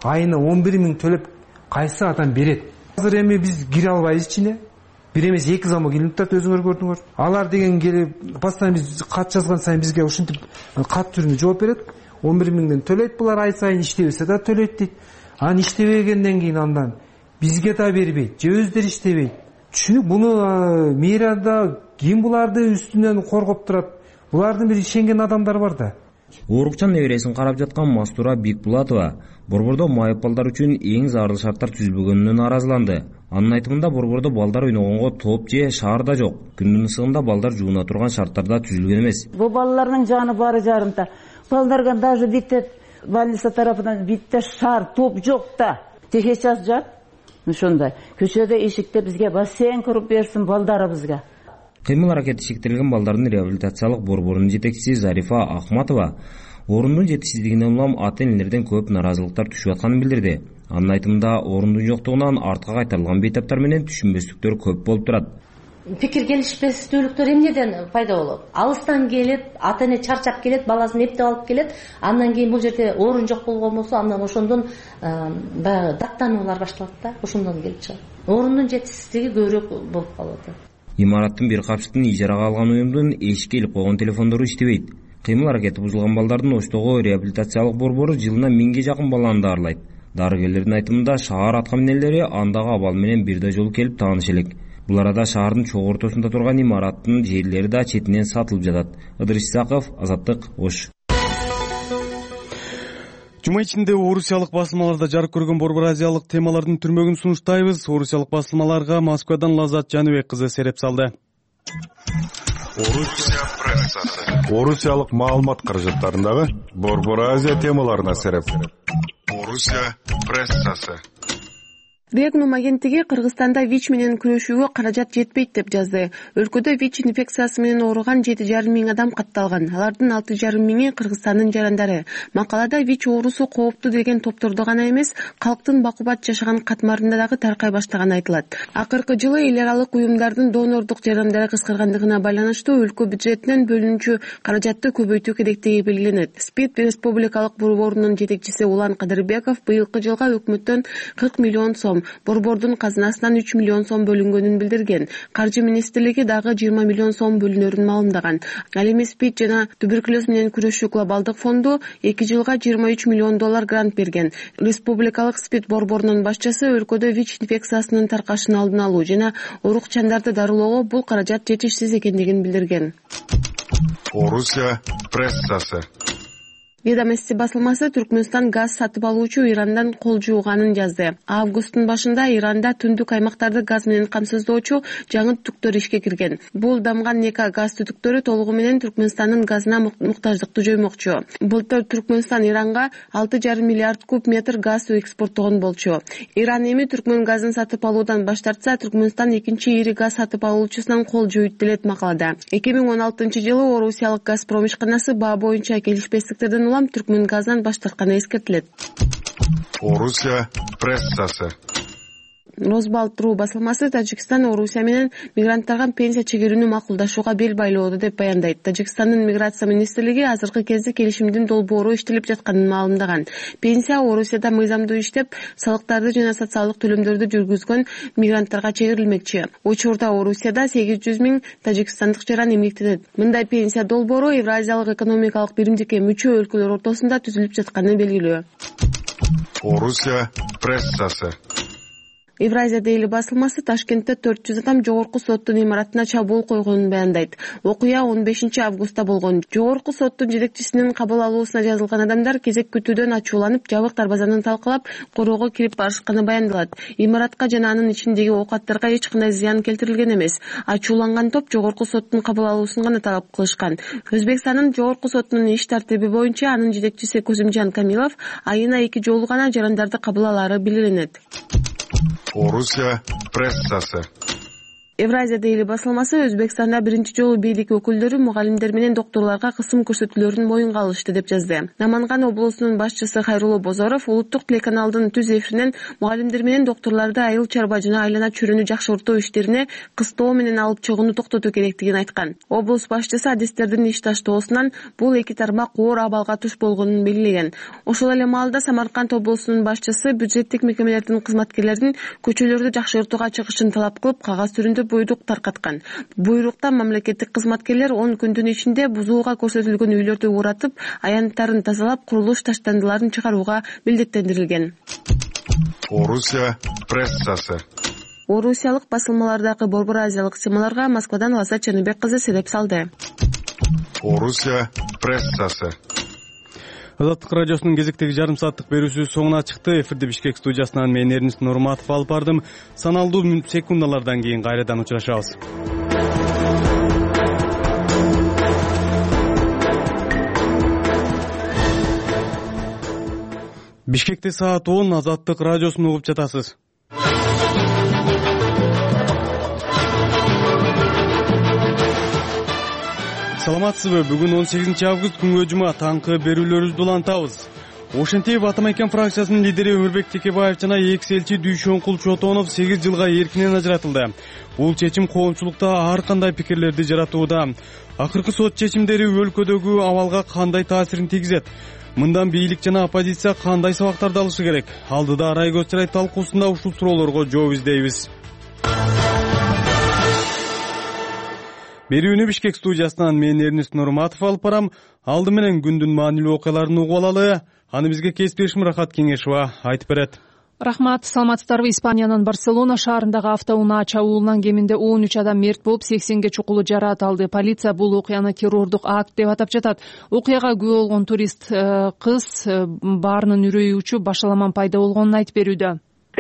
айына он бир миң төлөп кайсы адам берет? Азыр эми биз кире албайбыз ичине. Бир эмес эки замок илинип турат, өзүңөр көрдүңөр. Алар деген келип постоянно биз кат жазган сайын бизге ушинтип кат түрүндө жооп берет. он бир миңден төлөйт булар ай сайын, иштебесе да төлөйт дейт. Анан иштебегенден кийин андан бизге да бербейт, же өздөрү иштебейт. Түшүнүк, буну мэриада ким буларды үстүнөн коргоп турат? Булардын бир ишенген адамдар бар да. Оорукчан небересин карап жаткан Мастура Бекбулатова борбордо майып балдар үчүн эң зарыл шарттар түзүлбөгөнүнөн нааразыланды. Анын айтымында борбордо балдар ойногонго топ же шаарда жок. Күндүн ысыгында балдар жууна турган шарттарда түзүлгөн эмес. Бу балдардын жаны бары жарымта. Балдарга даже битте больница тарафынан битте шар, топ жок да. Сейчас жат. Ошондой. Көчөдө эшикте бизге бассейн куруп берсин балдарыбызга. Кыймыл аракети шектелген балдардын реабилитациялык борборунун жетекчиси Зарифа Ахматова орундун жетишсиздигинен улам ата-энелерден көп наразылыктар түшүп атканын билдирди. Анын айтымында орундун жоктугунан артка кайтарылган бейтаптар менен түшүнбөстүктөр көп болуп турат. Пикир келишпестүүлүктөр эмнеден пайда болот? Алыстан келет, ата-эне чарчап келет, баласын эптеп алып келет. Андан кийин бул жерде орун жок болгон болсо, андан ошондон баягы даттануулар башталат да, ошондон келип чыгат. Орундун жетишсиздиги көбүрөөк болуп калат. Имараттын бир капчыктын ижарага алган уюмдун эшикке илип койгон телефондору иштебейт. Кыймыл аракети бузулган балдардын Оштогу реабилитациялык борбору жылына миңге жакын баланы даарылайт. Дарыгерлердин айтымында шаар аткаминерлери андагы абал менен бир да жолу келип тааныш элек. Бул арада шаардын чогуу ортосунда турган имараттын жерлери да четинен сатылып жатат. Ыдырыс Исаков, Азаттык, Ош. Жума ичинде орусиялык басылмаларда жарык көргөн борбор азиялык темалардын түрмөгүн сунуштайбыз. Орусиялык басылмаларга Москвадан Лазат Жаныбек кызы сереп салды. Орусия прессасы. Орусиялык маалымат каражаттарындагы борбор азия темаларына сереп. Орусия прессасы. Регнум агенттиги Кыргызстанда ВИЧ менен күрөшүүгө каражат жетпейт деп жазды. Өлкөдө ВИЧ инфекциясы менен ооруган жети жарым миң адам катталган. Алардын алты жарым миңи Кыргызстандын жарандары. Макалада ВИЧ оорусу кооптуу деген топтордо гана эмес, калктын бакубат жашаган катмарында дагы таркай баштаганы айтылат. Акыркы жылы эл аралык уюмдардын донордук жардамдары кыскаргандыгына байланыштуу өлкө бюджетинен бөлүнүүчү каражатты көбөйтүү керектиги белгиленет. СПИД республикалык борборунун жетекчиси Улан Кадырбеков быйылкы жылга өкмөттөн кырк миллион сом, борбордун казынасынан үч миллион сом бөлүнгөнүн билдирген. Каржы министрлиги дагы жыйырма миллион сом бөлүнөрүн маалымдаган. Ал эми СПИД жана туберкулез менен күрөшүү глобалдык фонду эки жылга жыйырма үч миллион доллар грант берген. Республикалык СПИД борборунун башчысы өлкөдө ВИЧ инфекциясынын таркашын алдын алуу жана оорукчандарды дарылоого бул каражат жетишсиз экендигин билдирген. Орусия прессасы. Ведомости басылмасы Түркмөнстан газ сатып алуучу Ирандан кол жууганын жазды. Августтун башында Иранда түндүк аймактарды газ менен камсыздоочу жаңы түтүктөр ишке кирген. Бул дамган Нека газ түтүктөрү толугу менен Түркмөнстандын газына муктаждыкты жоймокчу. Былтыр Түркмөнстан Иранга алты жарым миллиард куб метр газ экспорттогон болчу. Иран эми Түркмөн газын сатып алуудан баш тартса, Түркмөнстан экинчи ири газ сатып алуучусунан кол жууйт делет макалада. эки миң он алтынчы жылы Орусиялык Газпром ишканасы баа боюнча келишпестиктерден улам Түркмөн газдан баш тартканы эскертилет. Орусия прессасы. Росбалт.ру басылмасы Тажикстан Орусия менен мигранттарга пенсия чегерүүнү макулдашууга бел байлоодо деп баяндайт. Тажикстандын миграция министрлиги азыркы кезде келишимдин долбоору иштелип жатканын маалымдаган. Пенсия Орусияда мыйзамдуу иштеп, салыктарды жана социалдык төлөмдөрдү жүргүзгөн мигранттарга чегерилмекчи. Учурда Орусияда сегиз жүз миң тажикстандык жаран эмгектенет. Мындай пенсия долбоору Евразиялык экономикалык биримдикке мүчө өлкөлөр ортосунда түзүлүп жатканы белгилүү. Орусия прессасы. Евразия дейли басылмасы Ташкентте төрт жүз адам жогорку соттун имаратына чабуул койгонун баяндайт. Окуя он бешинчи августта болгон. Жогорку соттун жетекчисинин кабыл алуусуна жазылган адамдар кезек күтүүдөн ачууланып, жабык дарбазаны талкалап, короого кирип барышканы баяндалат. Имаратка жана анын ичиндеги оокаттарга эч кандай зыян келтирилген эмес. Ачууланган топ жогорку соттун кабыл алуусун гана талап кылышкан. Өзбекстандын жогорку сотунун иш тартиби боюнча анын жетекчиси Көзүмжан Камилов айына эки жолу гана жарандарды кабыл алары белгиленет. Орусия прессасы. Евразия дейли басылмасы Өзбекстанда биринчи жолу бийлик өкүлдөрү мугалимдер менен доктурларга кысым көрсөтүүлөрүн моюнга алышты деп жазды. Наманган облусунун башчысы Хайрулло Бозоров улуттук телеканалдын түз эфиринен мугалимдер менен доктурларды айыл чарба жана айлана чөйрөнү жакшыртуу иштерине кыстоо менен алып чыгууну токтотуу керектигин айткан. Облус башчысы адистердин иш таштоосунан бул эки тармак оор абалга туш болгонун белгилеген. Ошол эле маалда Самарканд облусунун башчысы бюджеттик мекемелердин кызматкерлеринин көчөлөрдү жакшыртууга чыгышын талап кылып, кагаз түрүндө буйрук таркаткан. Буйрукта мамлекеттик кызматкерлер он күндүн ичинде бузууга көрсөтүлгөн үйлөрдү уратып, аянттарын тазалап, курулуш таштандыларын чыгарууга милдеттендирилген. Орусия прессасы. Орусиялык басылмалардагы борбор азиялык темаларга Москвадан Лаззат Чаныбек кызы селеп салды. Орусия прессасы. Азаттык радиосунун кезектеги жарым сааттык берүүсү соңуна чыкты. Эфирде Бишкек студиясынан мен Эрнис Нурматов алып бардым. Саналдуу секундалардан кийин кайрадан учурашабыз. Бишкекте саат он. Азаттык радиосун угуп жатасыз. Саламатсызбы? Бүгүн он сегизинчи август күнгө жума таңкы берүүлөрүбүздү улантабыз. Ошентип Атамекен фракциясынын лидери Өмүрбек Текебаев жана экс элчи Дүйшөнкул Чотонов сегиз жылга эркинен ажыратылды. Бул чечим коомчулукта ар кандай пикирлерди жаратууда. Акыркы сот чечимдери өлкөдөгү абалга кандай таасирин тийгизет? Мындан бийлик жана оппозиция кандай сабактарды алышы керек? Алдыда Арай Көччүрай талкуусунда ушул суроолорго жооп издейбиз. Берүүнү Бишкек студиясынан мен Эрнис Нурматов алып барам. Алды менен күндүн маанилүү окуяларын угуп алалы. Аны бизге кесиптешим Рахат Кеңешова айтып берет. Рахмат, саламатсыздарбы? Испаниянын Барселона шаарындагы автоунаа чабуулунан кеминде он үч адам мерт болуп, сексенге чукулу жараат алды. Полиция бул окуяны террордук акт деп атап жатат. Окуяга күбө болгон турист кыз баарынын үрөйү учуп, башаламан пайда болгонун айтып берүүдө.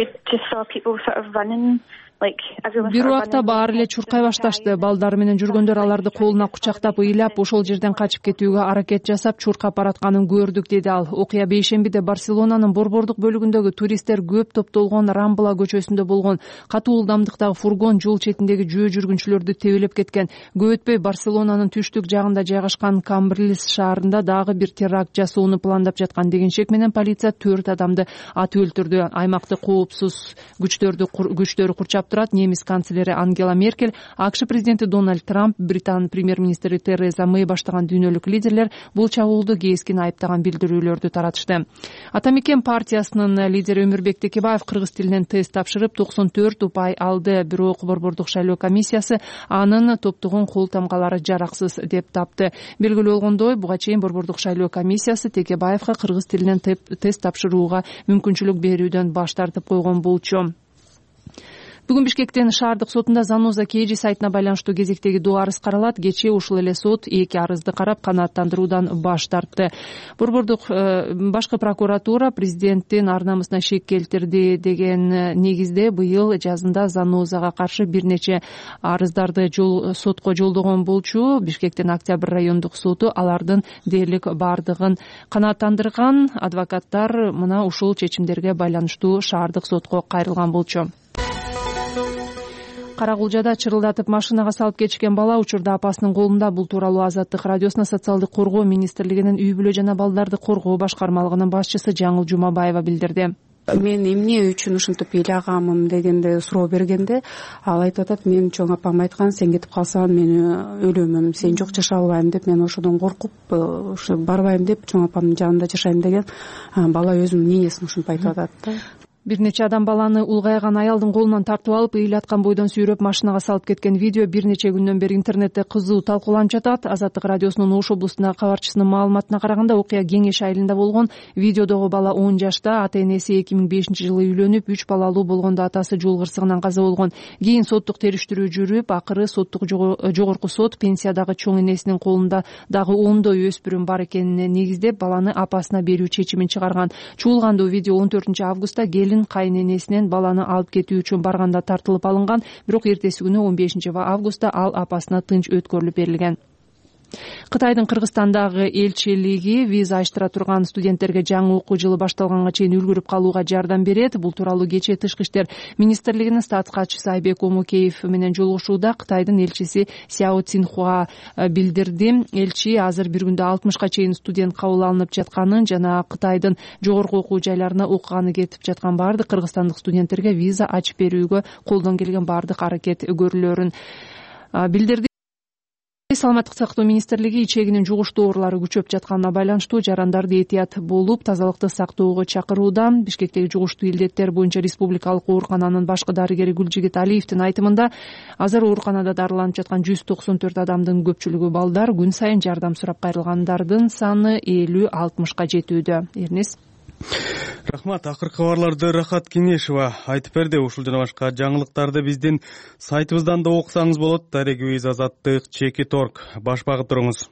Бир убакта баары эле чуркай башташты. Балдары менен жүргөндөр аларды колуна кучактап, ыйлап, ошол жерден качып кетүүгө аракет жасап, чуркап баратканын көрдүк, деди ал. Окуя бейшембиде Барселонанын борбордук бөлүгүндөгү туристтер көп топтолгон Рамбла көчөсүндө болгон. Катуу ылдамдыктагы фургон жол четиндеги жөө жүргүнчүлөрдү тебелеп кеткен. Көп өтпөй Барселонанын түштүк жагында жайгашкан Камбрилес шаарында дагы бир теракт жасоону пландап жаткан деген шек менен полиция төрт адамды атып өлтүрдү. Аймакты коопсуз күчтөрдү күчтөрү курчап турат. Немис канцлери Ангела Меркель, АКШ президенти Дональд Трамп, Британ премьер-министри Тереза Мэй баштаган дүйнөлүк лидерлер бул чабуулду кескин айыптаган билдирүүлөрдү таратышты. Атамекен партиясынын лидери Өмүрбек Текебаев кыргыз тилинен тест тапшырып токсон төрт упай алды. Бирок борбордук шайлоо комиссиясы анын топтогон кол тамгалары жараксыз деп тапты. Белгилүү болгондой, буга чейин борбордук шайлоо комиссиясы Текебаевга кыргыз тилинен тест тапшырууга мүмкүнчүлүк берүүдөн баш тартып койгон болчу. Бүгүн Бишкектен шаардык сотунда Заноза Кейджи сайтына байланыштуу кезектеги доо арыз каралат. Кечээ ушул эле сот эки арызды карап канааттандыруудан баш тартты. Борбордук башкы прокуратура президенттин ар намысына шек келтирди деген негизде быйыл жазында Занозага каршы бир нече арыздарды жол сотко жолдогон болчу. Бишкектин Октябрь райондук соту алардын дээрлик бардыгын канааттандырган. Адвокаттар мына ушул чечимдерге байланыштуу шаардык сотко кайрылган болчу. Карагулжада чырылдатып машинага салып кетишкен бала учурда апасынын колунда. Бул тууралуу Азаттык радиосуна социалдык коргоо министрлигинин үй бүлө жана балдарды коргоо башкармалыгынын башчысы Жаңыл Жумабаева билдирди. Мен эмне үчүн ушинтип ыйлагамын дегенде суроо бергенде ал айтып атат, мен чоң апам айткан, сен кетип калсаң мен өлөмүм, сен жок жашай албайм деп, мен ошодон коркуп ушу барбайм деп чоң апамдын жанында жашайм деген бала өзүнүн ненесин ушинтип айтып атат да. Бир нече адам баланы улгайган ыялдын колунан тартып алып, ыйлаткан бойдон сүйрөп машинага салып кеткен видео бир нече күндөн бери интернетте кызуу талкууланып жатат. Азаттык радиосунун Ош облусундагы кабарчысынын маалыматына караганда, окуя Кеңеш айылында болгон. Видеодогу бала он жашта, ата-энеси эки миң бешинчи жылы үйлөнүп, үч балалуу болгондо атасы жол кырсыгынан каза болгон. Кийин соттук териштирүү жүрүп, акыры соттук жогорку сот пенсиядагы чоң энесинин колунда дагы ондой өспүрүм бар экенине негиздеп, баланы апасына берүү чечимин чыгарган. Чуулгандуу видео он төртүнчү августта кайненесинен баланы алып кетүү үчүн барганда тартылып алынган, бирок эртеси күнү он бешинчи августта ал апасына тынч өткөрүлүп берилген. Кытайдын Кыргызстандагы элчилиги виза аштыра турган студенттерге жаңы окуу жылы башталганга чейин үлгүрүп калууга жардам берет. Бул тууралуу кечээ Тышкы иштер министрлигинин статс катчысы Айбек Омукеев менен жолугушууда Кытайдын элчиси Сяо Цинхуа билдирди. Элчи азыр бир күндө алтымышка чейин студент кабыл алынып жатканын жана Кытайдын жогорку окуу жайларына окуганы кетип жаткан баардык кыргызстандык студенттерге виза ачып берүүгө колдон келген баардык аракет көрүлөөрүн билдирди. Саламаттык сактоо министрлиги ичегинин жугуштуу оорулары күчөп жатканына байланыштуу жарандарды этият болуп тазалыкты сактоого чакырууда. Бишкектеги жугуштуу илдеттер боюнча республикалык оорукананын башкы дарыгери Гүлжигит Алиевдин айтымында азыр ооруканада дарыланып жаткан жүз токсон төрт адамдын көпчүлүгү балдар, күн сайын жардам сурап кайрылгандардын саны элүү алтымышка жетүүдө. Эрнес. Рахмат. Акыркы кабарларды Рахат Кеңешева айтып берди. Ушул жана башка жаңылыктарды биздин сайтыбыздан да окусаңыз болот. Дарегибиз Азаттык чеки торг. Баш багып туруңуз.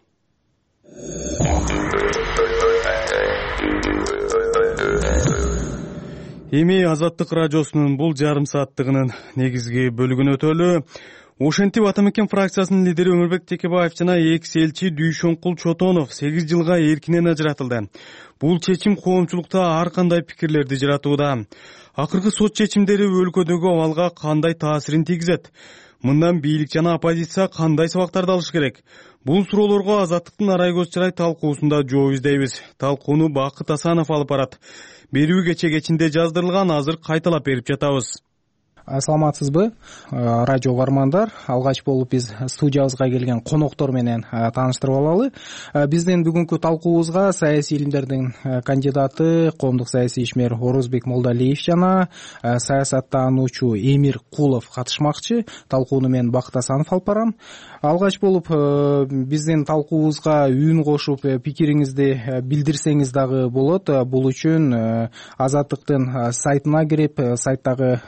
Эми Азаттык радиосунун бул жарым сааттыгынын негизги бөлүгүн өтөлү. Ошентип Ата Мекен фракциясынын лидери Өмүрбек Текебаев жана экс элчи Дүйшөнкул Чотонов сегиз жылга эркинен ажыратылды. Бул чечим коомчулукта ар кандай пикирлерди жаратууда. Акыркы сот чечимдери өлкөдөгү абалга кандай таасирин тийгизет? Мындан бийлик жана оппозиция кандай сабактарды алыш керек? Бул суроолорго Азаттыктын арай көз чырай талкуусунда жооп издейбиз. Талкууну Бакыт Асанов алып барат. Берүү кече кечинде жаздырылган, азыр кайталап берип жатабыз. Саламатсызбы, радио угармандар. Алгач болуп биз студиябызга келген коноктор менен тааныштырып алалы. Биздин бүгүнкү талкуубузга саясий илимдердин кандидаты, коомдук саясий ишмер Орозбек Молдалиев жана саясаттануучу Эмир Кулов катышмакчы. Талкууну мен Бакыт Асанов алып барам. Алгач болуп биздин талкуубузга үн кошуп пикириңизди билдирсеңиз дагы болот. Бул үчүн Азаттыктын сайтына кирип, сайттагы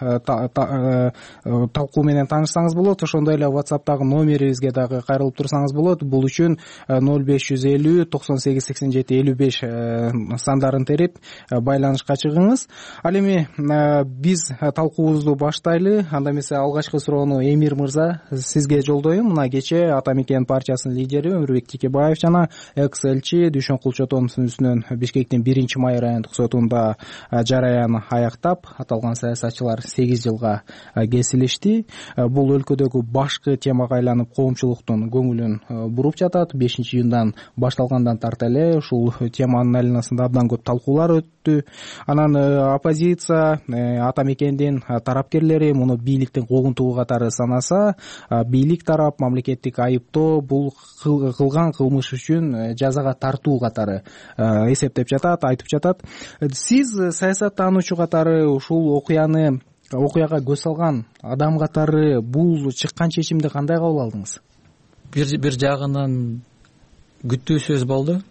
талкуу менен таанышсаңыз болот. Ошондой эле WhatsApp'тагы номерибизге дагы кайрылып турсаңыз болот. Бул үчүн ноль беш жүз элүү токсон сегиз сексен жети элүү беш сандарын терип байланышка чыгыңыз. Ал эми биз талкуубузду баштайлы. Анда эмесе алгачкы суроону Эмир мырза сизге жолдоюм. Мына кечээ Ата Мекен партиясынын лидери Өмүрбек Текебаев жана экс элчи Дүйшөнкул Чотоновдун үстүнөн Бишкектин биринчи май райондук сотунда жараян аяктап, аталган саясатчылар сегиз жылга кесилишти. Бул өлкөдөгү башкы темага айланып коомчулуктун көңүлүн буруп жатат. бешинчи июндан башталгандан тарта эле ушул теманын айланасында абдан көп талкуулар өттү. Анан оппозиция, Ата Мекендин тарапкерлери муну бийликтин когунтугу катары санаса, бийлик тарап мамлекеттик айыптоо бул кылган кылмыш үчүн жазага тартуу катары эсептеп жатат, айтып жатат. Сиз саясаттануучу катары ушул окуяны окуяга көз салган адам катары бул чыккан чечимди кандай кабыл алдыңыз? Бир бир жагынан күтүүсүз болду.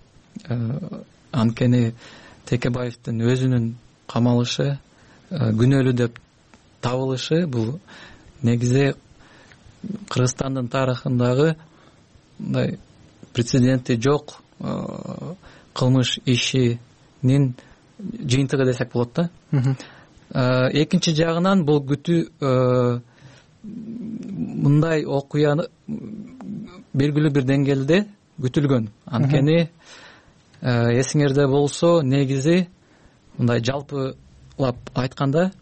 Анткени Текебаевдин өзүнүн камалышы, күнөөлүү деп табылышы бул негизи Кыргызстандын тарыхындагы мындай прецеденти жок кылмыш ишинин жыйынтыгы десек болот да. Экинчи жагынан бул күтүү мындай окуяны белгилүү бир деңгээлде күтүлгөн. Анткени эсиңерде болсо, негизи мындай жалпылап айтканда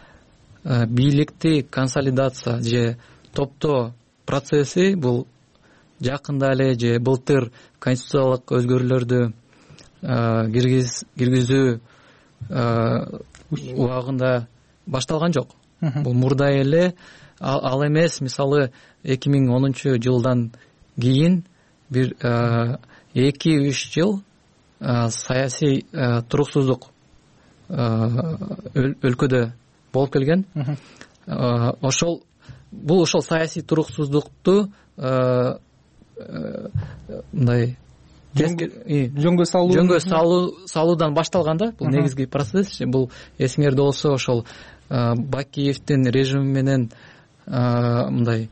бийликти консолидация же топтоо процесси бул жакында эле же былтыр конституциялык өзгөрүүлөрдү киргизүү убагында башталган жок. Бул мурда эле ал эмес, мисалы эки миң онунчу жылдан кийин бир эки үч жыл саясий туруксуздук өлкөдө болуп келген. Ошол бул ошол саясий туруксуздукту мындай жөнгө салуу жөнгө салуудан башталган да. Бул негизги процесс. Бул эсиңерде болсо ошол Бакиевдин режими менен мындай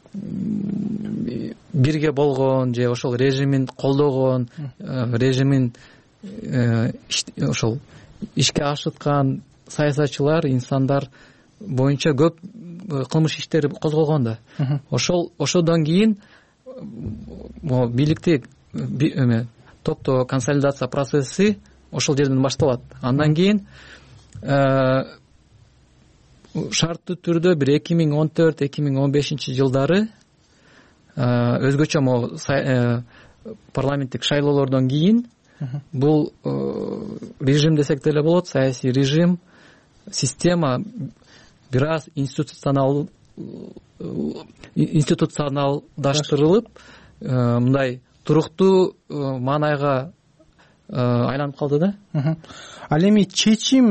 бирге болгон же ошол режимин колдогон, режимин ошол ишке ашыткан саясатчылар, инсандар боюнча көп кылмыш иштери козголгон да. Ошол ошодон кийин могу бийликти эме топтоо консолидация процесси ошол жерден башталат. Андан кийин шарттуу түрдө бир эки миң он төрт эки миң он бешинчи жылдары өзгөчө могу парламенттик шайлоолордон кийин бул режим десек деле болот, саясий режим, система бир аз институционал институционалдаштырылып мындай туруктуу маанайга айланып калды да. Ал эми чечим,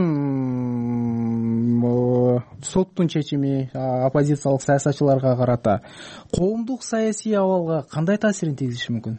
соттун чечими оппозициялык саясатчыларга карата коомдук саясий абалга кандай таасирин тийгизиши мүмкүн?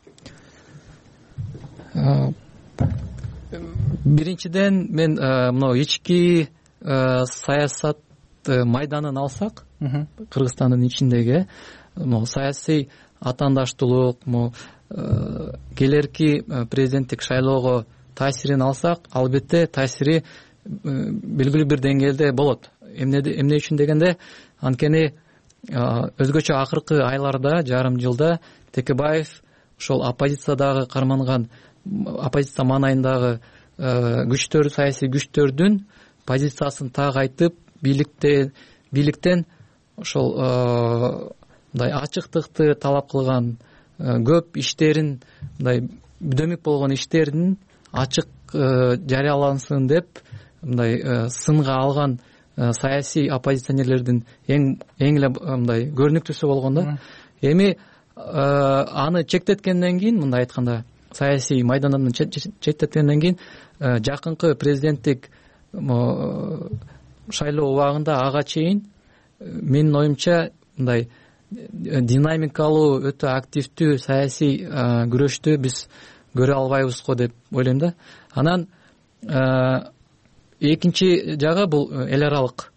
Биринчиден мен мына ички саясат майданын алсак, Кыргызстандын ичиндеги могу саясий атаандаштуулук, могу келерки президенттик шайлоого таасирин алсак, албетте таасири белгилүү бир деңгээлде болот. Эмне үчүн дегенде, анткени өзгөчө акыркы айларда, жарым жылда Текебаев ошол оппозициядагы карманган, оппозиция маанайындагы күчтөр, саясий күчтөрдүн позициясын так айтып, бийликте бийликтен ошол мындай ачыктыкты талап кылган, көп иштерин, мындай бүдөмүк болгон иштердин ачык жарыялансын деп мындай сынга алган саясий оппозиционерлердин эң эң эле мындай көрүнүктүүсү болгон да. Эми аны чектеткенден кийин, мындай айтканда, саясий майдандан четтеткенден кийин жакынкы президенттик шайлоо убагында ага чейин менин оюмча мындай динамикалуу, өтө активдүү саясий күрөштү биз көрө албайбыз го деп ойлойм да. Анан экинчи жагы бул эл аралык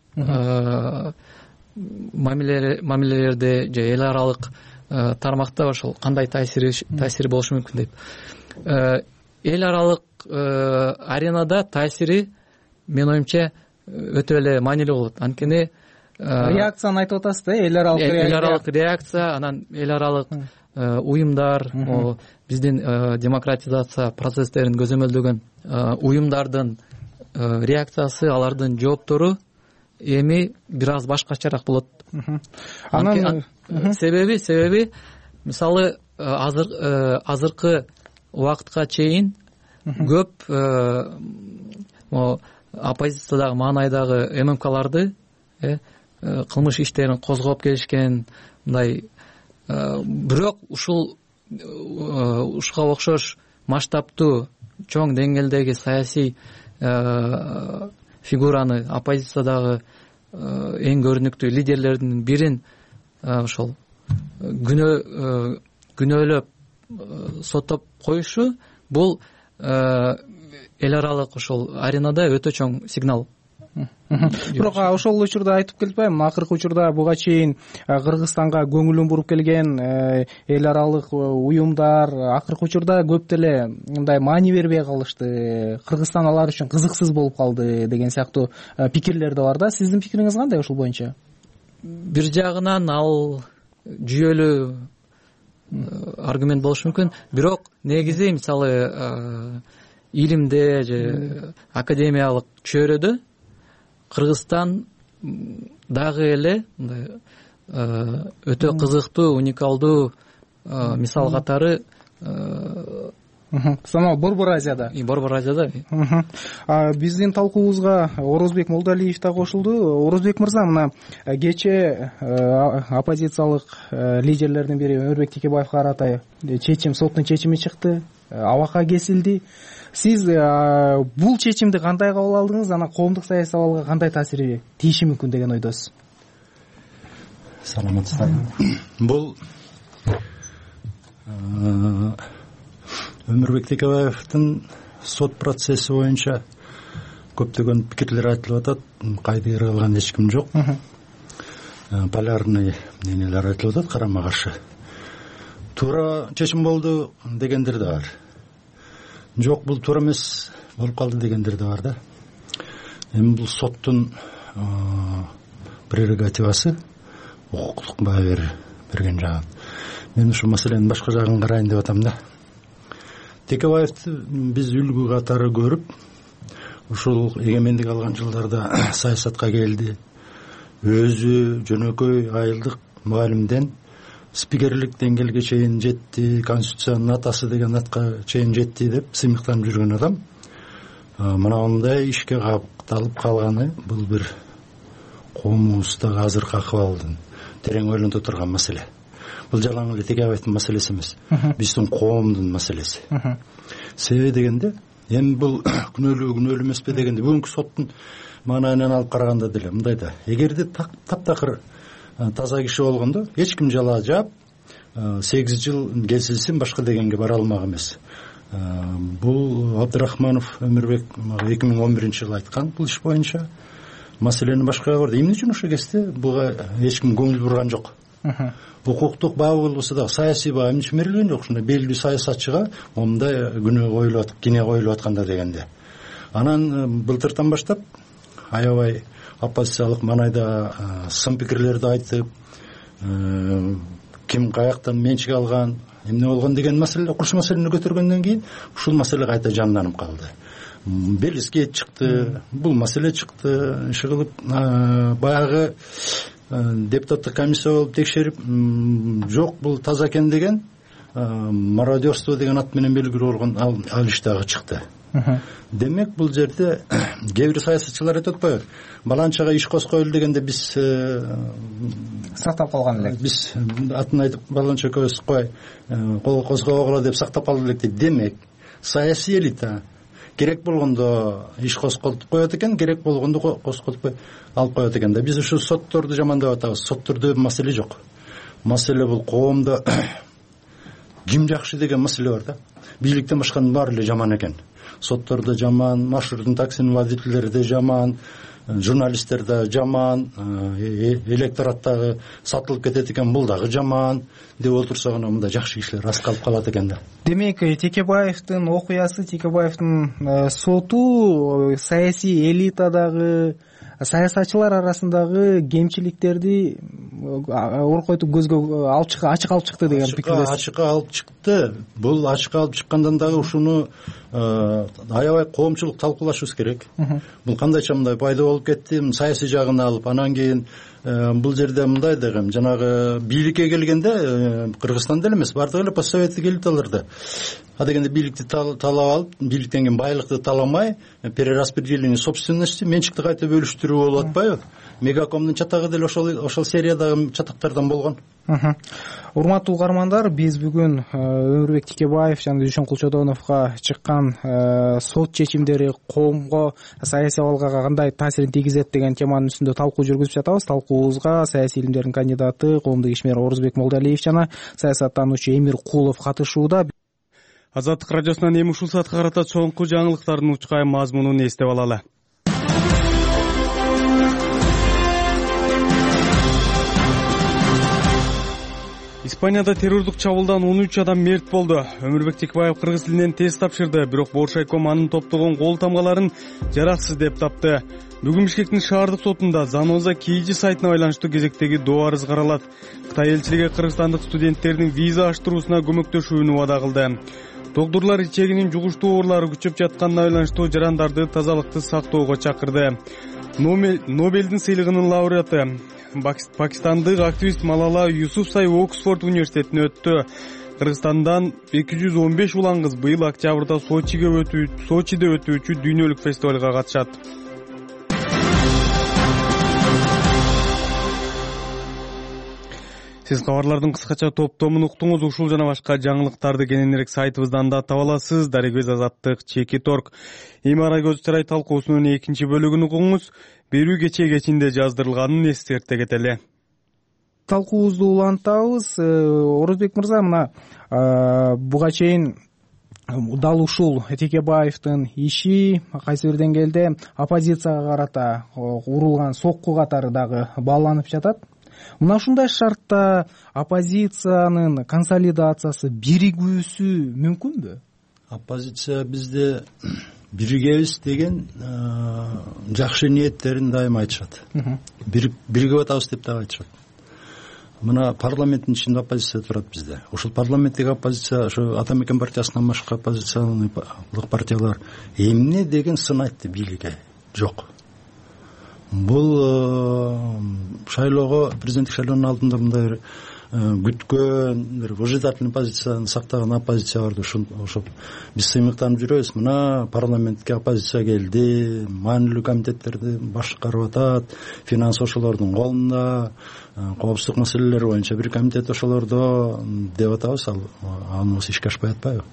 мамилелерде же эл аралык тармакта ошол кандай таасири таасири болушу мүмкүн деп. Эл аралык аренада таасири менин оюмча өтө эле маанилүү болот. Анткени реакцияны айтып атасыз да, эл аралык реакция. Эл аралык реакция, анан эл аралык уюмдар, биздин демократизация процесстерин көзөмөлдөгөн уюмдардын реакциясы, алардын жооптору эми бир аз башкачараак болот. Анан себеби себеби мисалы азыр азыркы убакытка чейин көп оппозициядагы маанайдагы эм эм каларды кылмыш иштерин козгоп келишкен, мындай бирок ушул ушуга окшош масштабтуу чоң деңгээлдеги саясий фигураны, оппозициядагы эң көрүнүктүү лидерлердин бирин ошол күнөөлөп соттоп коюшу, бул эл аралык ошол аренада өтө чоң сигнал. Бирок ошол учурда айтып келбейм, акыркы учурда буга чейин Кыргызстанга көңүлүн буруп келген эл аралык уюмдар акыркы учурда көп деле мындай маани бербей калышты. Кыргызстан алар үчүн кызыксыз болуп калды деген сыяктуу пикирлер да бар да. Сиздин пикириңиз кандай ушул боюнча? Бир жагынан ал жүйөлүү аргумент болушу мүмкүн, бирок негизи мисалы илимде же академиялык чөйрөдө Кыргызстан дагы эле мындай өтө кызыктуу, уникалдуу мисал катары санал Борбор Азияда. Борбор Азияда. Биздин талкуубузга Орозбек Молдалиев да кошулду. Орозбек мырза, мына кечээ оппозициялык лидерлердин бири Өмүрбек Текебаевге карата чечим, соттун чечими чыкты, абакка кесилди. Сиз бул чечимди кандай кабыл алдыңыз, анан коомдук саясий абалга кандай таасири тийиши мүмкүн деген ойдосуз? Саламатсыздарбы. Бул Өмүрбек Текебаевдин сот процесси боюнча көптөгөн пикирлер айтылып атат. Кайдыгер кылган эч ким жок. Полярный мнениелер айтылып атат, карама каршы. Туура чечим болду дегендер да бар. Жок, бул туура эмес болуп калды дегендер да бар да. Эми бул соттун прерогативасы, укуктук баа берген жагы. мен ушул маселенин башка жагын карайын деп атам да. Текебаевди биз үлгү катары көрүп, ушул эгемендик алган жылдарда саясатка келди. Өзү жөнөкөй айылдык мугалимден спикерлик деңгээлге чейин жетти, конституциянын атасы деген атка чейин жетти деп сыймыктанып жүргөн адам мынандай ишке кабыкталып калганы бул бир коомубуздагы азыркы акыбалдын терең ойлонто турган маселе. Бул жалаң эле Текебаевдин маселеси эмес, биздин коомдун маселеси. Себеби дегенде, эми бул күнөөлүү күнөөлүү эмеспи дегенде, бүгүнкү соттун маанайынан алып караганда деле мындай да, эгерде таптакыр таза киши болгондо эч ким жала жаап сегиз жыл келсилсин башка дегенге бара алмак эмес. Бул Абдырахманов Өмүрбек эки миң он биринчи жылы айткан бул иш боюнча маселени башкага бурду. Эмне үчүн ошол кезде буга эч ким көңүл бурган жок. Укуктук бабы болбосо дагы саясий бабы эмне үчүн берилген жок? Ушундай белгилүү саясатчыга момундай күнөө коюлуп атып, кине коюлуп атканда дегенде. Анан былтыртан баштап аябай оппозициялык маанайда сын пикирлерди айтып, ким каяктан менчик алган, эмне болгон деген маселе, ушул маселени көтөргөндөн кийин ушул маселе кайта жанданып калды. Белгискет чыкты, бул маселе чыкты, иши кылып баягы депутаттык комиссия болуп текшерип, жок бул таза экен деген, мародерство деген ат менен белгилүү болгон ал иш дагы чыкты. Демек бул жерде кээ бир саясатчылар айтып атпайбы, баланчага иш коскойлу дегенде биз сактап калган элек. Биз атын айтып баланча коской, кол козгогула деп сактап калдык элек дейт. Демек саясий элита керек болгондо иш косколтуп коет экен, керек болгондо косколтупай алып коет экен да. Биз ушу сотторду жамандап атабыз. Соттордо маселе жок. Маселе бул коомдо ким жакшы деген маселе бар да. Бийликтен башканын баары эле жаман экен. Соттордо жаман, маршруттун таксинин водительдери да жаман, журналисттер да жаман, электораттагы сатылып кетет экен, бул дагы жаман деп отурса гана мындай жакшы кишилер аз калып калат экен да. Демек Текебаевдин окуясы, Текебаевдин соту саясий элитадагы саясатчылар арасындагы кемчиликтерди оркойтуп көзгө алып чыкты, ачык алып чыкты деген пикирдесиз. Ачыкка алып чыкты. Бул ачыкка алып чыккандан дагы ушуну аябай коомчулук талкуулашыбыз керек. Бул кандайча мындай пайда болуп кетти, саясий жагын алып, анан кийин бул жерде мындай деген жанагы бийликке келгенде Кыргызстан деле эмес, бардыгы эле постсоветтик элиталарда а дегенде бийликти талап алып, бийликтен кийин байлыкты таламай, перераспределение собственности, менчикти кайта бөлүштүрүү болуп атпайбы? Мегакомдун чатагы деле ошол ошол сериядагы чатактардан болгон. Урматтуу угармандар, биз бүгүн Өмүрбек Текебаев жана Дүйшөн Кулчодоновго чыккан сот чечимдери коомго, саясий абалга кандай таасирин тийгизет деген теманын үстүндө талкуу жүргүзүп жатабыз. Талкуубузга саясий илимдердин кандидаты, коомдук ишмер Орузбек Молдалиев жана саясаттануучу Эмир Кулов катышууда. Азаттык радиосунан эми ушул саатка карата чоңку жаңылыктардын учкай мазмунун эстеп алалы. Испанияда террордук чабуулдан он үч адам мерт болду. Өмүрбек Текебаев кыргыз тилинен тест тапшырды, бирок Боршайком анын топтогон кол тамгаларын жараксыз деп тапты. Бүгүн Бишкектин шаардык сотунда Заноза Кейжи сайтына байланыштуу кезектеги доо арыз каралат. Кытай элчилиги кыргызстандык студенттердин виза аштыруусуна көмөктөшүүнү убада кылды. Доктурлар ичегинин жугуштуу оорулары күчөп жатканына байланыштуу жарандарды тазалыкты сактоого чакырды. Нобелдин сыйлыгынын лауреаты пакистандык активист Малала Юсуфзай Оксфорд университетине өттү. Кыргызстандан эки жүз он беш улан кыз быйыл октябрда Сочиге өтүү, Сочиде өтүүчү дүйнөлүк фестивалга катышат. Сиз кабарлардын кыскача топтомун уктуңуз. Ушул жана башка жаңылыктарды кененирээк сайтыбыздан да таба аласыз. Дарегөз Азаттык чеки торг. Эми ара көз чырай талкуусунун экинчи бөлүгүн угуңуз. Берүү кечээ кечинде жаздырылганын эскерте кетели. Талкуубузду улантабыз. Орузбек мырза, мына буга чейин дал ушул Текебаевдин иши кайсы бир деңгээлде оппозицияга карата урулган сокку катары дагы бааланып жатат. Мына ушундай шартта оппозициянын консолидациясы, биригүүсү мүмкүнбү? Оппозиция бизде биригебиз деген жакшы ниеттерин дайыма айтышат. Биригип атабыз деп дагы айтышат. мына парламенттин ичинде оппозиция турат бизде. Ошол парламенттик оппозиция, ошо ата мекен партиясынан башка оппозициялык партиялар эмне деген сын айтты бийликке? Жок. Бул шайлоого, президенттик шайлоонун алдында мындай күткөн, бир выжидательный позицияны сактаган оппозиция барды. Ошо биз сыймыктанып жүрөбүз. Мына парламентке оппозиция келди, маанилүү комитеттерди башкарып атат, финанс ошолордун колунда, коопсуздук маселелери боюнча бир комитет ошолордо деп атабыз. Ал аныбыз ишке ашпай атпайбы?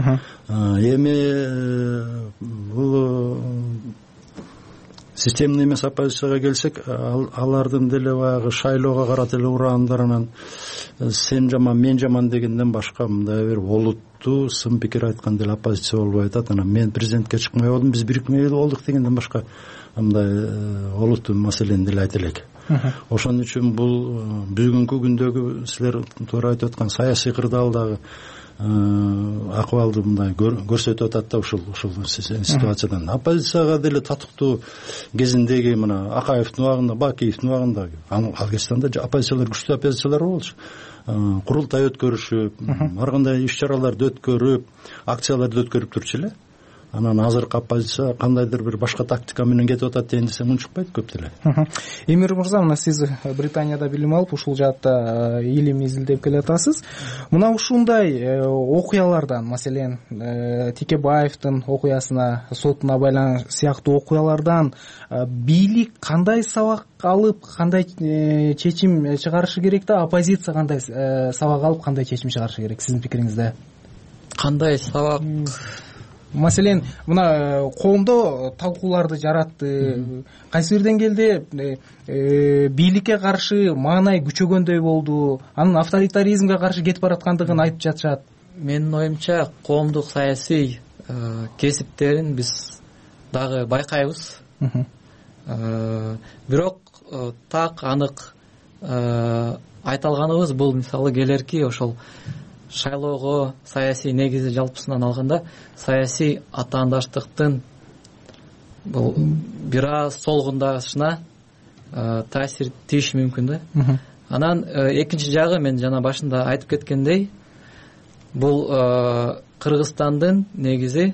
Эми бул системный эмес оппозицияга келсек, алардын деле баягы шайлоого карата эле урагандарынан сен жаман, мен жаман дегенден башка мындай бир олуттуу сын пикир айткан деле оппозиция болбой атат. Анан мен президентке чыкмай болдум, биз бирикмей болдук дегенден башка мындай олуттуу маселени деле айта элек. Ошон үчүн бул бүгүнкү күндөгү силер туура айтып аткан саясий кырдаалдагы акыбалды мындай көрсөтүп атат да ушул ушул ситуациядан. Оппозицияга деле татыктуу кезиндеги мына Акаевдин убагында, Бакиевдин убагында Алгестанда оппозициялар, күчтүү оппозициялар болчу. Курултай өткөрүшүп, ар кандай иш-чараларды өткөрүп, акцияларды өткөрүп турчу эле. Анан азыркы оппозиция кандайдыр бир башка тактика менен кетип атат дейин десем унчукпайт көп деле. Эмир мырза, мына сиз Британияда билим алып, ушул жаатта илим изилдеп келатасыз. Мына ушундай окуялардан, маселен, Текебаевдин окуясына, сотуна байланыш сыяктуу окуялардан бийлик кандай сабак алып, кандай чечим чыгарышы керек да, оппозиция кандай сабак алып, кандай чечим чыгарышы керек сиздин пикириңизде? Кандай сабак? Маселен, мына коомдо талкууларды жаратты. Кайсы бирден келди, бийликке каршы маанай күчөгөндөй болду. Анын авторитаризмге каршы кетип бараткандыгын айтып жатышат. Менин оюмча, коомдук саясий кесиптерин биз дагы байкайбыз. Бирок так анык айта алганыбыз бул мисалы келерки ошол шайлоого саясий негизи жалпысынан алганда саясий атаандаштыктын бул бир аз солгундашына таасир тийиши мүмкүн да. Анан экинчи жагы, мен жана башында айтып кеткендей, бул Кыргызстандын негизи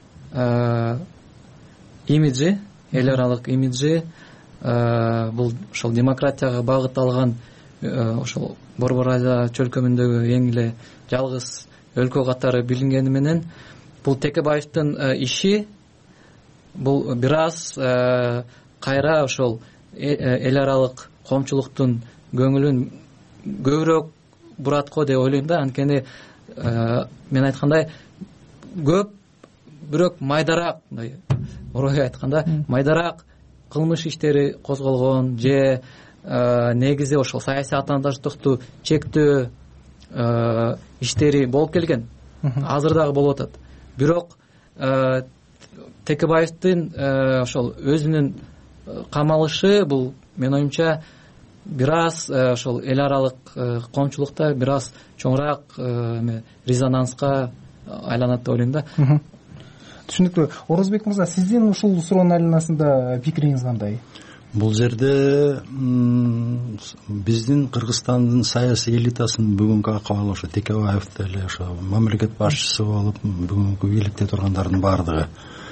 имиджи, эл аралык имиджи, бул ошол демократияга багытталган ошол Борбор Азия чөлкөмүндөгү эң эле жалгыз өлкө катары билингени менен бул Текебаевдин иши бул бир аз кайра ошол эл аралык коомчулуктун көңүлүн көбүрөөк бурат го деп ойлойм да. Анткени мен айткандай көп, бирок майдараак, мындай орой айтканда майдараак кылмыш иштери козголгон же негизи ошол саясий атаандаштыкту чектөө иштери болуп келген. Азыр дагы болуп атат. Бирок Текебаевдин ошол өзүнүн камалышы бул менин оюмча бир аз ошол эл аралык коомчулукта бир аз чоңураак резонанска айланат деп ойлойм да. Түшүнүктүү. Орозбек мырза, сиздин ушул суроонун айланасында пикириңиз кандай? Бул жерде биздин Кыргызстандын саясий элитасынын бүгүнкү акыбалы ошо Текебаев деле ошо мамлекет башчысы болуп бүгүнкү бийликте тургандардын баардыгы.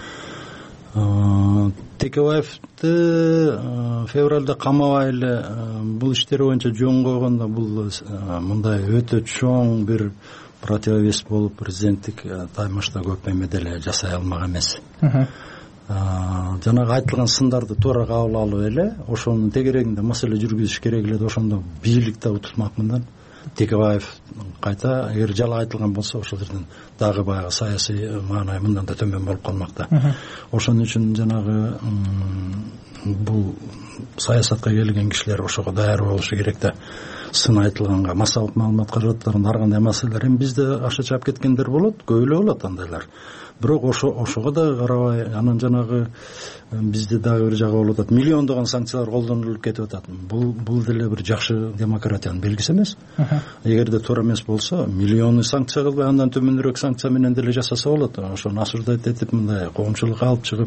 Текебаевди февралда камабай эле бул иштери боюнча жөн койгондо бул мындай өтө чоң бир противовес болуп президенттик таймашта көп эме деле жасай алмак эмес. Жанагы айтылган сындарды туура кабыл алып эле ошонун тегерегинде маселе жүргүзүш керек эле. Ошондо бийлик да утулмак мындан. Текебаев кайта эгер жалаа айтылган болсо ошол жерден дагы баягы саясий маанай мындан да төмөн болуп калмак да. Ошон үчүн жанагы бул саясатка келген кишилер ошого даяр болушу керек да. Сын айтылганга, массалык маалымат каражаттарында ар кандай маселелер, эми бизде аша чаап кеткендер болот, көп эле болот андайлар. Бирок ошо ошого да карабай, анан жанагы бизде дагы бир жагы болуп атат. Миллиондогон санкциялар колдонулуп кетип атат. Бул бул деле бир жакшы демократиянын белгиси эмес. Эгерде туура эмес болсо, миллионну санкция кылбай, андан төмөнүрөөк санкция менен деле жасаса болот. Ошону осуждать этип, мындай коомчулукка алып чыгып,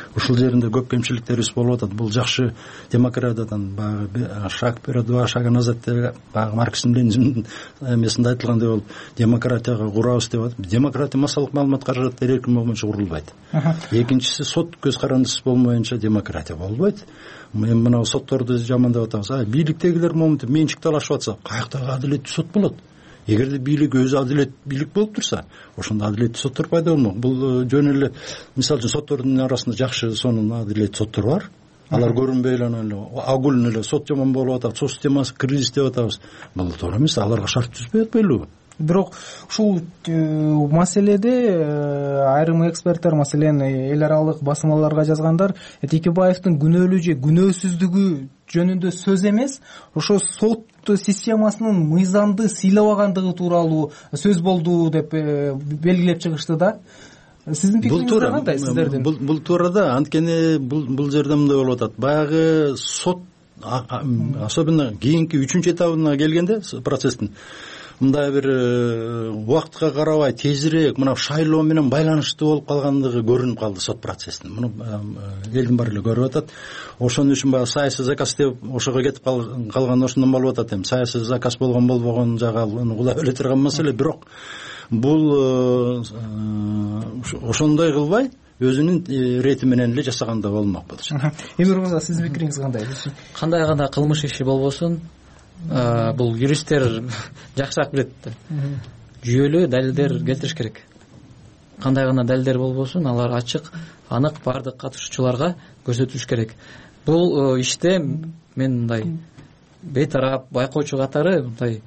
ушул жеринде көп кемчиликтерибиз болуп атат. Бул жакшы демократиядан баягы шаг вперед, два шага назад деп баягы Марксизм Ленинизмдин эмесинде айтылгандай болуп, демократияга курабыз деп атат. Демократия массалык маалымат каражаттар эркин болмойнчо курулбайт. Экинчиси, сот көз карандысы болмоюнча демократия болбойт. Мен мына сотторду жамандап атабыз. А бийликтегилер моментте менчик талашып атса, каяктагы адилеттүү сот болот? Эгерде бийлик өзү адилет бийлик болуп турса, ошондо адилеттүү соттор пайда болмок. Бул жөн эле мисалы үчүн соттордун арасында жакшы, сонун адилеттүү соттор бар. Алар көрүнбөй эле огульно эле сот жаман болуп атат, сот системасы кризис деп атабыз. Бул туура эмес, аларга шарт түзбөй атпайлыбы? Бирок ушул маселеде айрым эксперттер, маселен эл аралык басмаларга жазгандар, Текебаевдин күнөөлүү же күнөөсүздүгү жөнүндө сөз эмес, ошо сот системасынын мыйзамды сыйлабагандыгы тууралуу сөз болду деп белгилеп чыгышты да. Сиздин пикириңиз кандай сиздердин? Бул туура да, анткени бул жерде мындай болуп атат. Баягы сот, особенно кийинки үчүнчү этабына келгенде процесстин, мындай бир убакытка карабай тезирээк мына шайлоо менен байланыштуу болуп калгандыгы көрүнүп калды сот процессинин. Муну элдин баары эле көрүп атат. Ошон үчүн баягы саясий заказ деп ошого кетип калган ошондон болуп атат. Эми саясий заказ болгон болбогон жагы аны кулай эле турган маселе, бирок бул ошондой кылбай өзүнүн рети менен эле жасаганда болмок болчу. Эмир мырза, сиздин пикириңиз кандай? Кандай гана кылмыш иши болбосун, бул юристтер жакшыраак билет да. Жүйөлүү далилдер келтириш керек. Кандай гана далилдер болбосун, алар ачык, анык бардык катышуучуларга көрсөтүлүш керек. Бул иште мен мындай бейтарап байкоочу катары мындай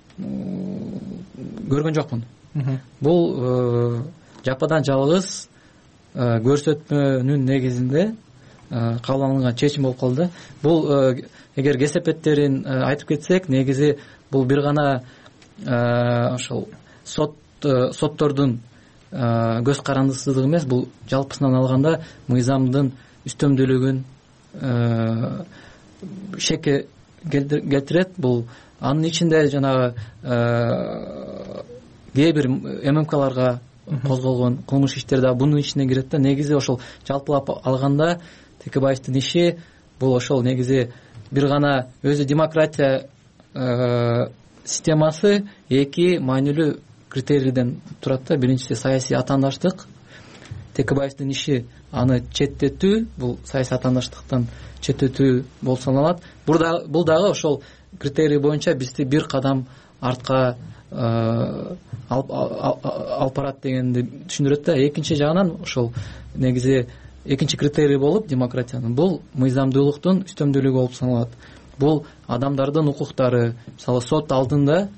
көргөн жокмун. Бул жападан жалгыз көрсөтмөнүн негизинде кабыл алынган чечим болуп калды. Бул эгер кесепеттерин айтып кетсек, негизи бул бир гана ошол сот соттордун көз карандысыздыгы эмес, бул жалпысынан алганда мыйзамдын үстөмдүүлүгүн шекке келтирет. Бул анын ичинде жанагы кээ бир ММКларга козголгон кылмыш иштер да бунун ичине кирет да. Негизи ошол жалпылап алганда Текебаевдин иши бул ошол негизи бир гана өзү демократия системасы эки маанилүү критерийден турат да. Биринчиси саясий атаандаштык. Текебаевдин иши аны четтетүү, бул саясий атаандаштыктан четтетүү болуп саналат. Бул дагы ошол критерий боюнча бизди бир кадам артка алып барат дегенди түшүндүрөт да. Экинчи жагынан ошол негизи экинчи критерий болуп демократиянын бул мыйзамдуулуктун үстөмдүүлүгү болуп саналат. Бул адамдардын укуктары, мисалы сот алдында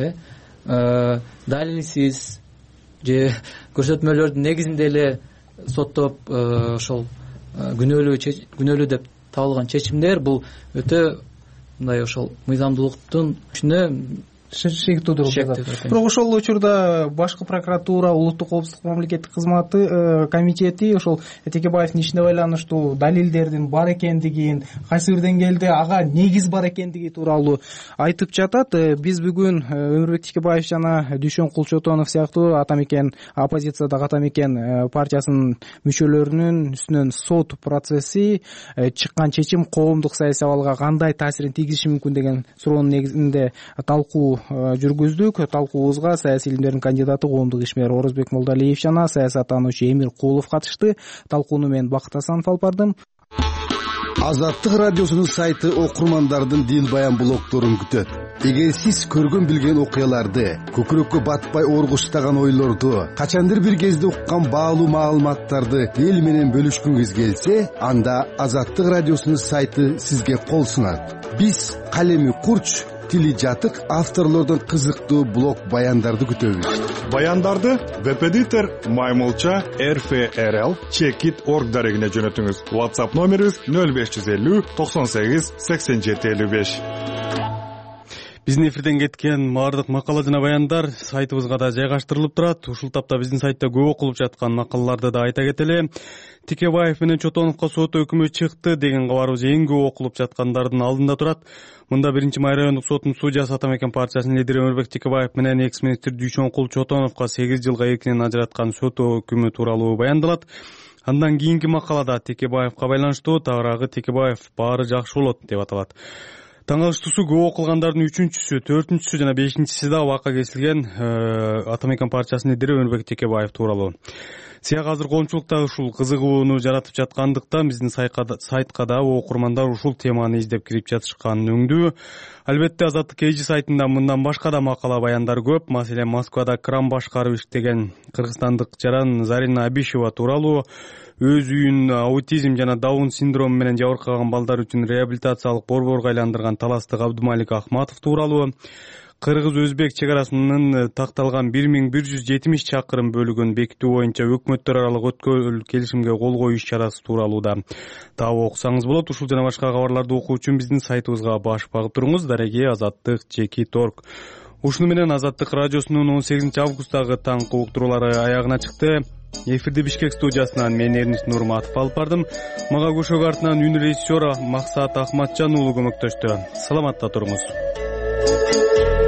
далилсиз же көрсөтмөлөрдүн негизинде эле соттоп ошол күнөөлүү күнөөлүү деп табылган чечимдер бул өтө мындай ошол мыйзамдуулуктун күчүнө шек туудуруп жатат. Бирок ошол учурда башкы прокуратура, улуттук коопсуздук мамлекеттик кызматы комитети ошол Текебаевдин ишине байланыштуу далилдердин бар экендигин, кайсы бир деңгээлде ага негиз бар экендиги тууралуу айтып жатат. Биз бүгүн Өмүрбек Текебаев жана Дүйшөн Кулчотонов сыяктуу атамекен оппозициядагы атамекен партиясынын мүчөлөрүнүн үстүнөн сот процесси, чыккан чечим коомдук саясий абалга кандай таасирин тийгизиши мүмкүн деген суроонун негизинде талкуу жүргүздүк. Талкуубузга саясий илимдердин кандидаты, коомдук ишмер Орозбек Молдалиев жана саясаттануучу Эмир Кулов катышты. Талкууну мен Бакыт Асанов алып бардым. Азаттык радиосунун сайты окурмандардын дин баян блогторун күтөт. Эгер сиз көргөн билген окуяларды, көкүрөккө батпай оргуштаган ойлорду, качандыр бир кезде уккан баалуу маалыматтарды эл менен бөлүшкүңүз келсе, анда Азаттык радиосунун сайты сизге кол сунат. Биз калеми курч, тили жатык авторлордон кызыктуу блог баяндарды күтөбүз. Баяндарды веб-эдитор Маймылча эр эф эр эл чекит точка орг дарегине жөнөтүңүз. WhatsApp номерибиз нөл беш жүз элүү токсон сегиз сексен жети элүү беш. Биздин эфирден кеткен баардык макала жана баяндар сайтыбызга да жайгаштырылып турат. Ушул тапта биздин сайтта көп окулуп жаткан макалаларды да айта кетели. Текебаев менен Чотоновго сот өкүмү чыкты деген кабарыбыз эң көп окулуп жаткандардын алдында турат. Мында биринчи май райондук сотунун судьясы атамекен партиясынын лидери Өмүрбек Текебаев менен экс-министр Дүйшөн Кулчотоновго сегиз жылга эркинен ажыраткан сот өкүмү тууралуу баяндалат. Андан кийинки макалада Текебаевка байланыштуу тагыраагы Текебаев баары жакшы болот деп аталат. Таң калыштуусу көп окулгандардын үчүнчүсү, төртүнчүсү жана бешинчиси да убакка кесилген Атамекен партиясынын лидери Өнөрбек Текебаев тууралуу. Сияк азыр коомчулукта ушул кызыгууну жаратып жаткандыктан биздин сайтка да окурмандар ушул теманы издеп кирип жатышкан өңдүү. Албетте Азаттык Эйжи сайтында мындан башка да макала баяндар көп. Маселен, Москвада кран башкарып иштеген кыргызстандык жаран Зарина Абишева тууралуу, өз үйүн аутизм жана Даун синдрому менен жабыркаган балдар үчүн реабилитациялык борборго айландырган таластык Абдумалик Ахматов тууралуу, кыргыз-өзбек чек арасынын такталган бир миң бир жүз жетимиш чакырым бөлүгүн бекитүү боюнча өкмөттөр аралык өткөл келишимге кол коюу иш чарасы тууралуу да таап окусаңыз болот. Ушул жана башка кабарларды окуу үчүн биздин сайтыбызга баш багып туруңуз. Дареге Азаттык чекит орг. Ушуну менен Азаттык радиосунун он сегизинчи августтагы таңкы уктуруулары аягына чыкты. Эфирди Бишкек студиясынан мен Эрнис Нурматов алып бардым. Мага көшөгө артынан үн режиссер Максат Ахматжан уулу көмөктөштү. Саламатта туруңуз.